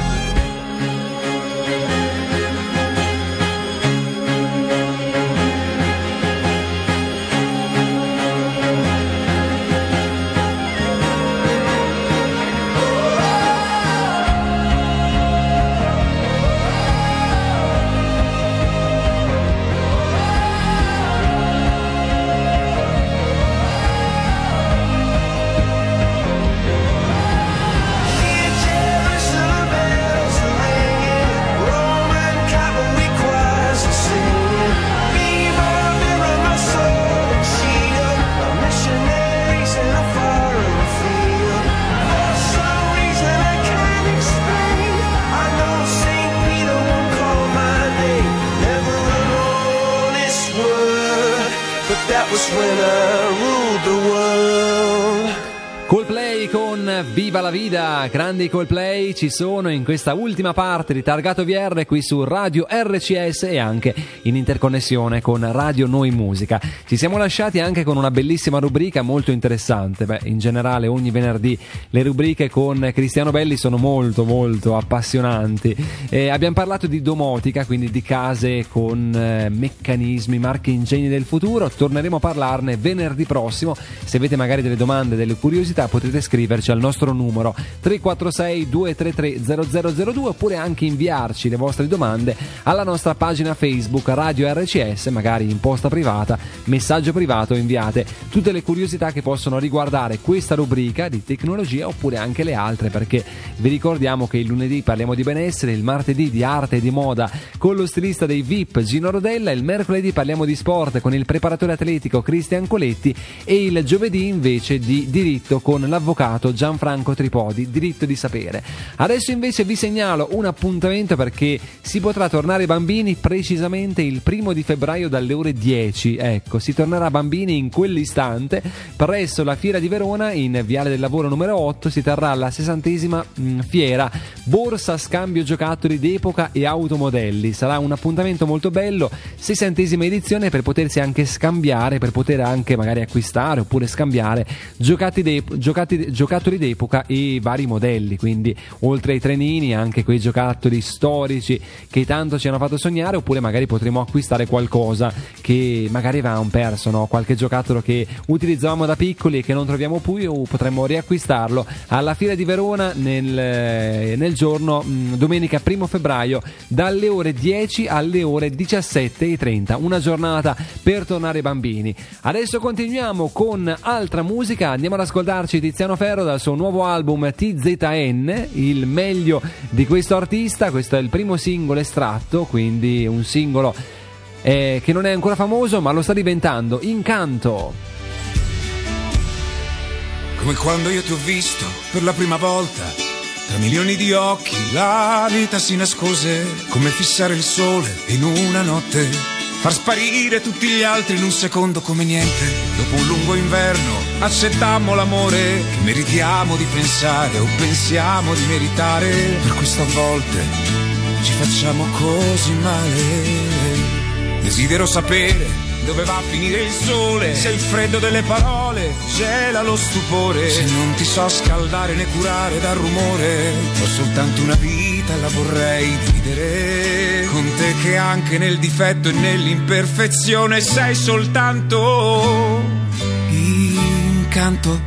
Hear Jerusalem bells are ringing, Roman cavalry choirs are singing. Be my mirror, my sword and shield, my missionaries in a foreign field. For some reason I can't explain, I know Saint Peter won't call my name, never an honest word, but that was when I ruled the world. Coldplay con Viva la Vida, grandi Coldplay ci sono in questa ultima parte di Targato V R qui su Radio R C S e anche in interconnessione con Radio Noi Musica. Ci siamo lasciati anche con una bellissima rubrica molto interessante. Beh, in generale ogni venerdì le rubriche con Cristiano Belli sono molto molto appassionanti. Eh, abbiamo parlato di domotica, quindi di case con eh, meccanismi, marchi ingegni del futuro. Torneremo a parlarne venerdì prossimo. Se avete magari delle domande, delle curiosità, musica, potete scriverci al nostro numero tre quattro sei due tre tre zero zero zero due oppure anche inviarci le vostre domande alla nostra pagina Facebook Radio R C S, magari in posta privata, messaggio privato, inviate tutte le curiosità che possono riguardare questa rubrica di tecnologia oppure anche le altre, perché vi ricordiamo che il lunedì parliamo di benessere, il martedì di arte e di moda con lo stilista dei V I P Gino Rodella, il mercoledì parliamo di sport con il preparatore atletico Cristian Coletti e il giovedì invece di diritto con l'avvocato Gianfranco Tripodi, diritto di sapere. Adesso invece vi segnalo un appuntamento perché si potrà tornare bambini precisamente il primo di febbraio dalle ore dieci, ecco, si tornerà bambini in quell'istante presso la Fiera di Verona in Viale del Lavoro numero otto. Si terrà la sessantesima mh, fiera borsa scambio giocattoli d'epoca e automodelli. Sarà un appuntamento molto bello, sessantesima edizione, per potersi anche scambiare, per poter anche magari acquistare oppure scambiare giocati de- giocati, giocattoli d'epoca e vari modelli, quindi oltre ai trenini anche quei giocattoli storici che tanto ci hanno fatto sognare, oppure magari potremo acquistare qualcosa che magari avevamo perso, no? Qualche giocattolo che utilizzavamo da piccoli e che non troviamo più, o potremmo riacquistarlo alla Fiera di Verona nel, nel giorno mh, domenica primo febbraio dalle ore dieci alle ore diciassette e trenta, una giornata per tornare bambini. Adesso continuiamo con altra musica, andiamo ad ascoltarci Tiziano Ferro dal suo nuovo album T Z N, il meglio di questo artista. Questo è il primo singolo estratto, quindi un singolo eh, che non è ancora famoso ma lo sta diventando, Incanto. Come quando io ti ho visto per la prima volta, tra milioni di occhi la vita si nascose, come fissare il sole in una notte, far sparire tutti gli altri in un secondo come niente. Dopo un lungo inverno accettammo l'amore che meritiamo di pensare o pensiamo di meritare. Per questo a volte ci facciamo così male. Desidero sapere dove va a finire il sole, se il freddo delle parole gela lo stupore, se non ti so scaldare né curare dal rumore. Ho soltanto una vita e la vorrei dividere con te, che anche nel difetto e nell'imperfezione sei soltanto incanto,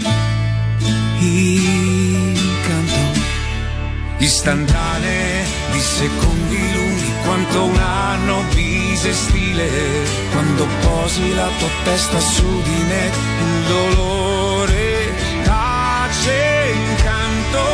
incanto, istantanee di secondi lunghi quanto un anno bisestile. Quando posi la tua testa su di me il dolore tace incanto,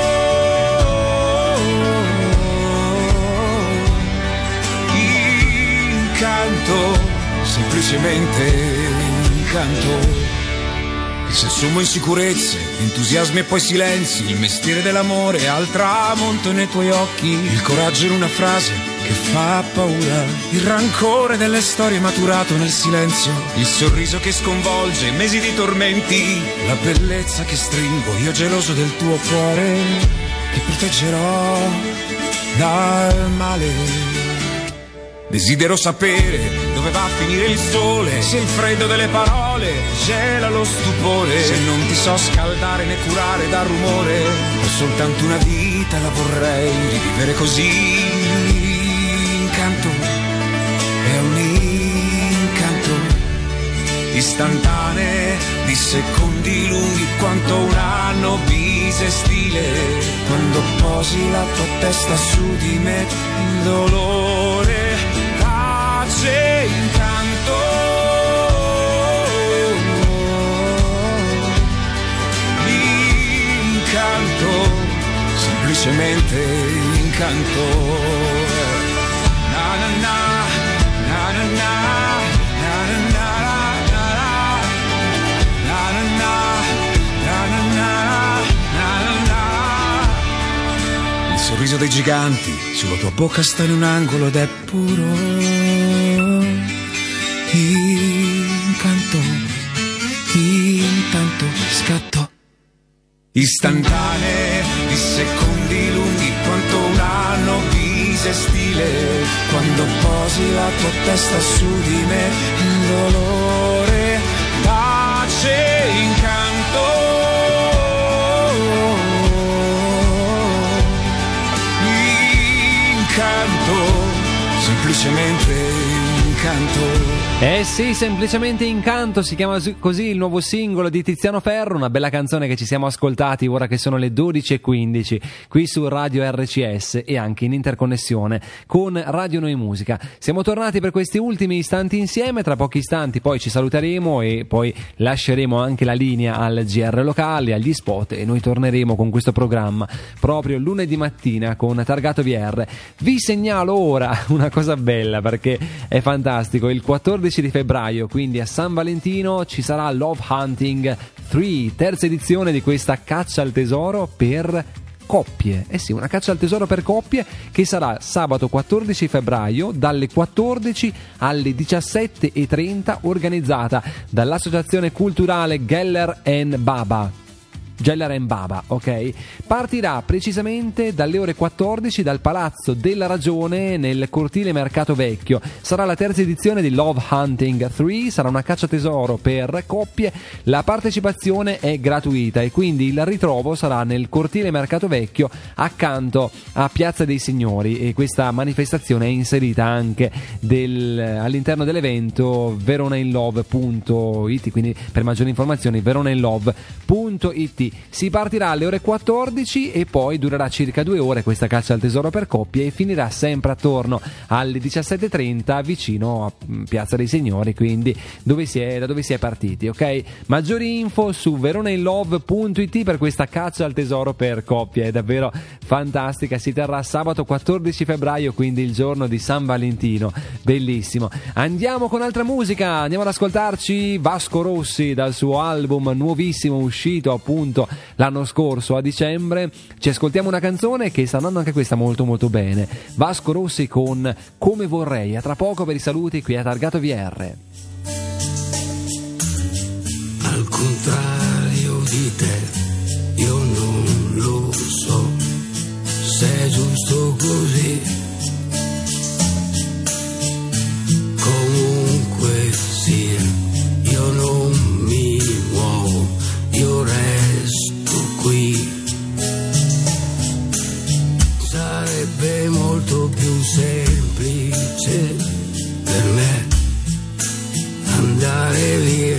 incanto, semplicemente incanto. Se assumo insicurezze, entusiasmi e poi silenzi, il mestiere dell'amore al tramonto nei tuoi occhi, il coraggio in una frase che fa paura, il rancore delle storie maturato nel silenzio, il sorriso che sconvolge mesi di tormenti, la bellezza che stringo io geloso del tuo cuore, che proteggerò dal male. Desidero sapere dove va a finire il sole, se il freddo delle parole gela lo stupore, se non ti so scaldare né curare dal rumore. Ho soltanto una vita, la vorrei rivivere così. Incanto, è un incanto, istantanee di secondi lunghi quanto un anno bisestile. Quando posi la tua testa su di me il dolore tace incanto, incanto, semplicemente incanto. Na na na, na na na, na na na, na na na, na na na. Il sorriso dei giganti sulla tua bocca sta in un angolo ed è puro incanto, intanto scatto, istantanee di secondi lunghi quanto un anno bisestile. Quando posi la tua testa su di me il dolore tace incanto, incanto, semplicemente incanto. Incanto. Eh sì, semplicemente Incanto, si chiama così il nuovo singolo di Tiziano Ferro, una bella canzone che ci siamo ascoltati ora che sono le dodici e quindici qui su Radio R C S e anche in interconnessione con Radio Noi Musica. Siamo tornati per questi ultimi istanti insieme, tra pochi istanti poi ci saluteremo e poi lasceremo anche la linea al G R locale, agli spot, e noi torneremo con questo programma proprio lunedì mattina con Targato V R. Vi segnalo ora una cosa bella perché è fantastico, il quattordici di febbraio, quindi a San Valentino, ci sarà Love Hunting tre, terza edizione di questa caccia al tesoro per coppie. Eh sì, una caccia al tesoro per coppie che sarà sabato quattordici febbraio dalle quattordici alle diciassette e trenta, organizzata dall'associazione culturale Geller and Baba. Geller and Baba, ok? Partirà precisamente dalle ore quattordici dal Palazzo della Ragione nel cortile Mercato Vecchio. Sarà la terza edizione di Love Hunting tre, sarà una caccia tesoro per coppie. La partecipazione è gratuita e quindi il ritrovo sarà nel cortile Mercato Vecchio accanto a Piazza dei Signori, e questa manifestazione è inserita anche del, all'interno dell'evento veronainlove punto it, quindi per maggiori informazioni veronainlove punto it. Si partirà alle ore quattordici e poi durerà circa due ore questa caccia al tesoro per coppie e finirà sempre attorno alle diciassette e trenta vicino a Piazza dei Signori, quindi dove si è, da dove si è partiti, ok? Maggiori info su veronainlove punto it per questa caccia al tesoro per coppie, è davvero fantastica. Si terrà sabato quattordici febbraio, quindi il giorno di San Valentino, bellissimo. Andiamo con altra musica, andiamo ad ascoltarci Vasco Rossi dal suo album nuovissimo uscito appunto l'anno scorso a dicembre. Ci ascoltiamo una canzone che sta andando anche questa molto molto bene, Vasco Rossi con Come Vorrei. A tra poco per i saluti qui a Targato V R. Al contrario di te, io non lo so se è giusto così. Comunque sia, io non mi muovo, io resto qui. Sarebbe molto più semplice per me andare via,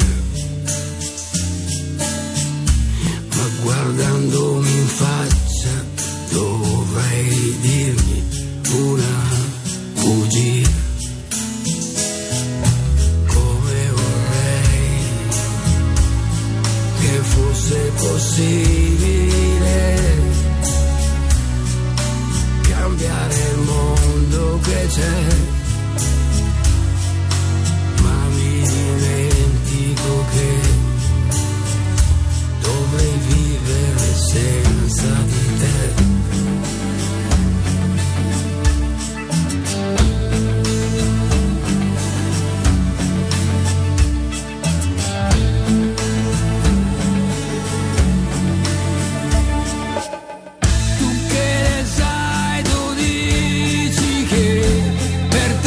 ma guardandomi in faccia dovrei dirmi una bugia. Come vorrei che fosse possibile cambiare il mondo che c'è, ma mi dimentico che dovrei vivere senza di te. Tu che ne sai, tu dici che per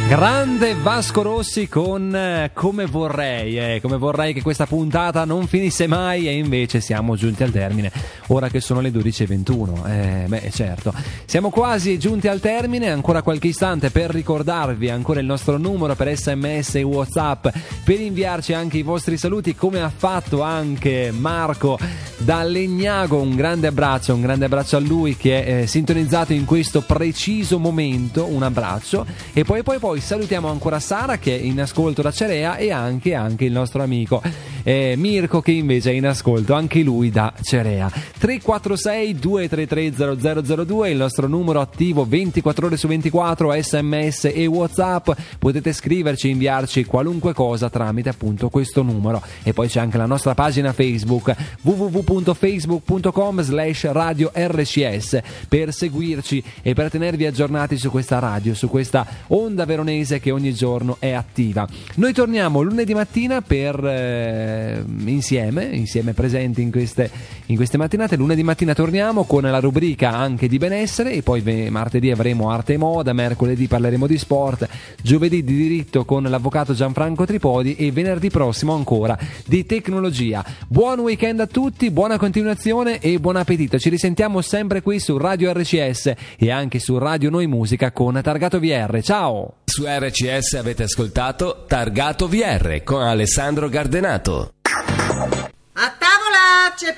Grande Vasco Rossi con eh, Come vorrei, eh, come vorrei che questa puntata non finisse mai, e invece siamo giunti al termine, ora che sono le dodici e ventuno. Eh, beh, certo, siamo quasi giunti al termine, ancora qualche istante per ricordarvi ancora il nostro numero per sms e WhatsApp, per inviarci anche i vostri saluti, come ha fatto anche Marco da Legnago. Un grande abbraccio, un grande abbraccio a lui che è eh, sintonizzato in questo preciso momento, un abbraccio. E poi poi poi salutiamo ancora Sara che è in ascolto da Cerea, e anche, anche il nostro amico eh, Mirko che invece è in ascolto anche lui da Cerea. Tre quattro sei due tre tre zero zero zero due il nostro numero attivo ventiquattro ore su ventiquattro, sms e WhatsApp. Potete scriverci, inviarci qualunque cosa tramite appunto questo numero. E poi c'è anche la nostra pagina Facebook w w w punto facebook punto com slash radio R C S per seguirci e per tenervi aggiornati su questa radio, su questa onda veronese che ogni giorno è attiva. Noi torniamo lunedì mattina per eh, insieme, insieme presenti in queste, in queste mattinate. Lunedì mattina torniamo con la rubrica anche di benessere, e poi ve, martedì avremo arte e moda, mercoledì parleremo di sport, giovedì di diritto con l'avvocato Gianfranco Tripodi, e venerdì prossimo ancora di tecnologia. Buon weekend a tutti, buona continuazione e buon appetito. Ci risentiamo sempre qui su Radio R C S e anche su Radio Noi Musica con Targato V R. Ciao! Su R C S avete ascoltato Targato V R con Alessandro Gardenato. A tavola, c'è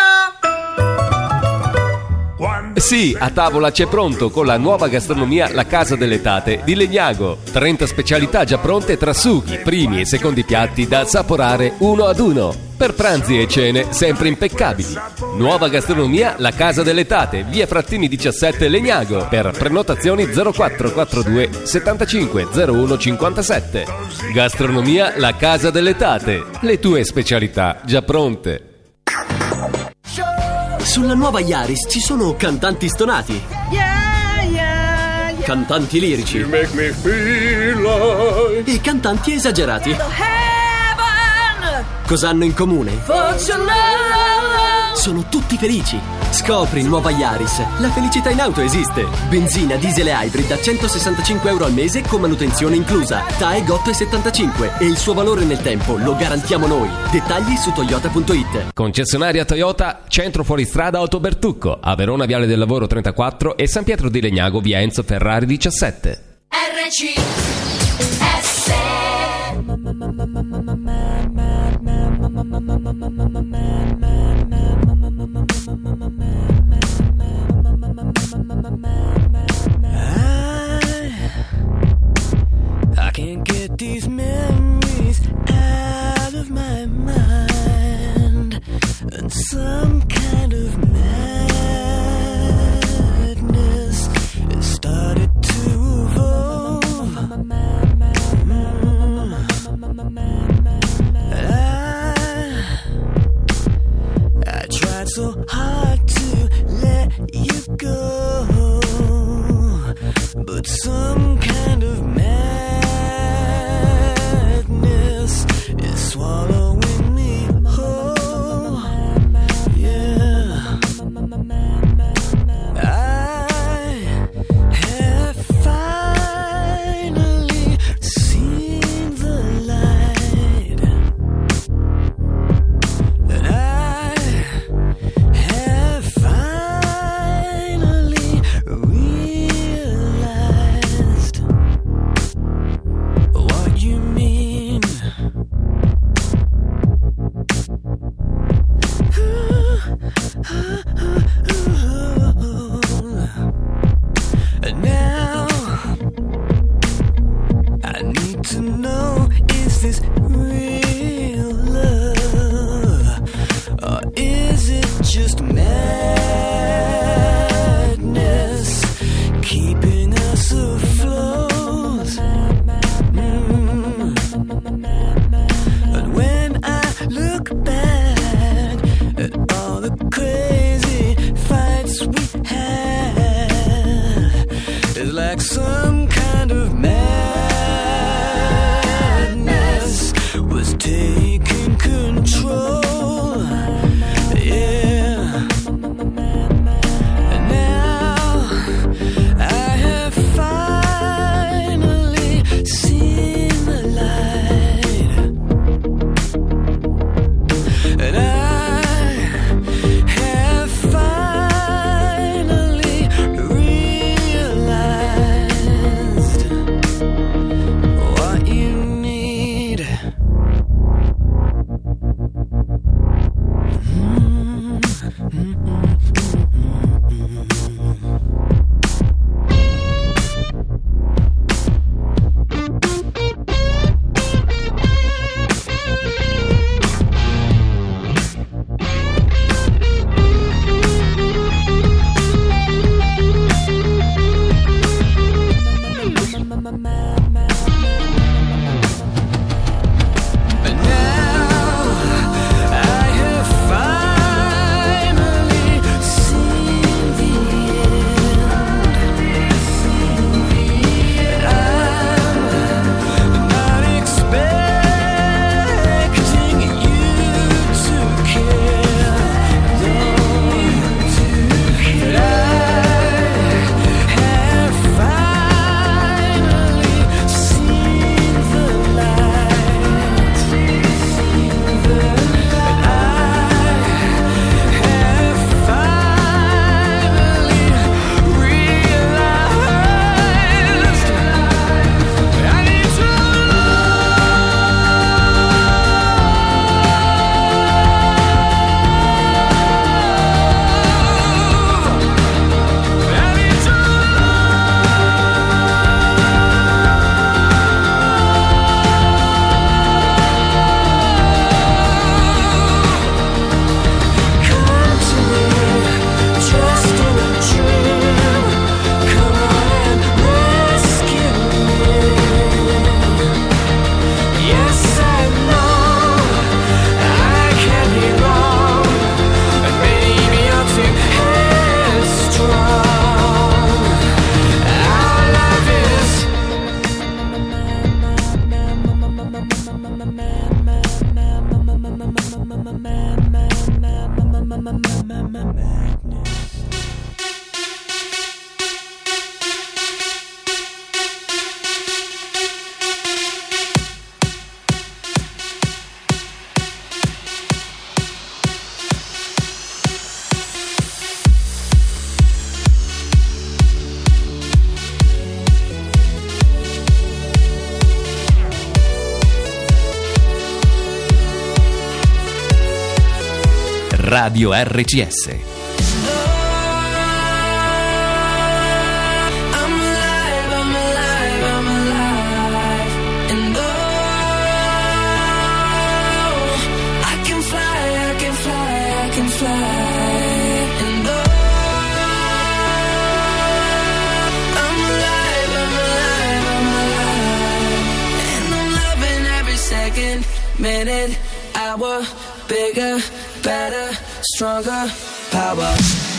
pronto? Sì, a tavola c'è pronto con la nuova gastronomia La Casa delle Tate di Legnago. trenta specialità già pronte tra sughi, primi e secondi piatti da assaporare uno ad uno. Per pranzi e cene sempre impeccabili. Nuova gastronomia La Casa delle Tate, via Frattini diciassette Legnago. Per prenotazioni zero quattro quattro due settantacinque zero uno cinquantasette. Gastronomia La Casa delle Tate. Le tue specialità già pronte. Sulla nuova Yaris ci sono cantanti stonati, Yeah, yeah, yeah. cantanti lirici You make me feel like e cantanti esagerati. Heaven, Cosa hanno in comune? fortune, Sono tutti felici. Scopri nuova Yaris. La felicità in auto esiste. Benzina, diesel e hybrid a centosessantacinque euro al mese con manutenzione inclusa. T A E G otto virgola settantacinque e il suo valore nel tempo lo garantiamo noi. Dettagli su toyota punto it. Concessionaria Toyota, centro fuoristrada Autobertucco, a Verona Viale del Lavoro trentaquattro e San Pietro di Legnago via Enzo Ferrari diciassette. R C S. I can't get these memories out of my mind, and some kind of madness has started to evolve. I, I tried so hard to let you go, but some kind of madness is swallowing me whole. Yeah, I have finally seen the light, and I have finally realized what you mean. And now I need to know, is this real love, or is it just madness keeping us afloat? Mm. And when I look back at all the crazy fights we had, it's like some kind of madness was taking control. Yeah. And now I have finally Radio R C S. Minute, hour, bigger, better, stronger, power.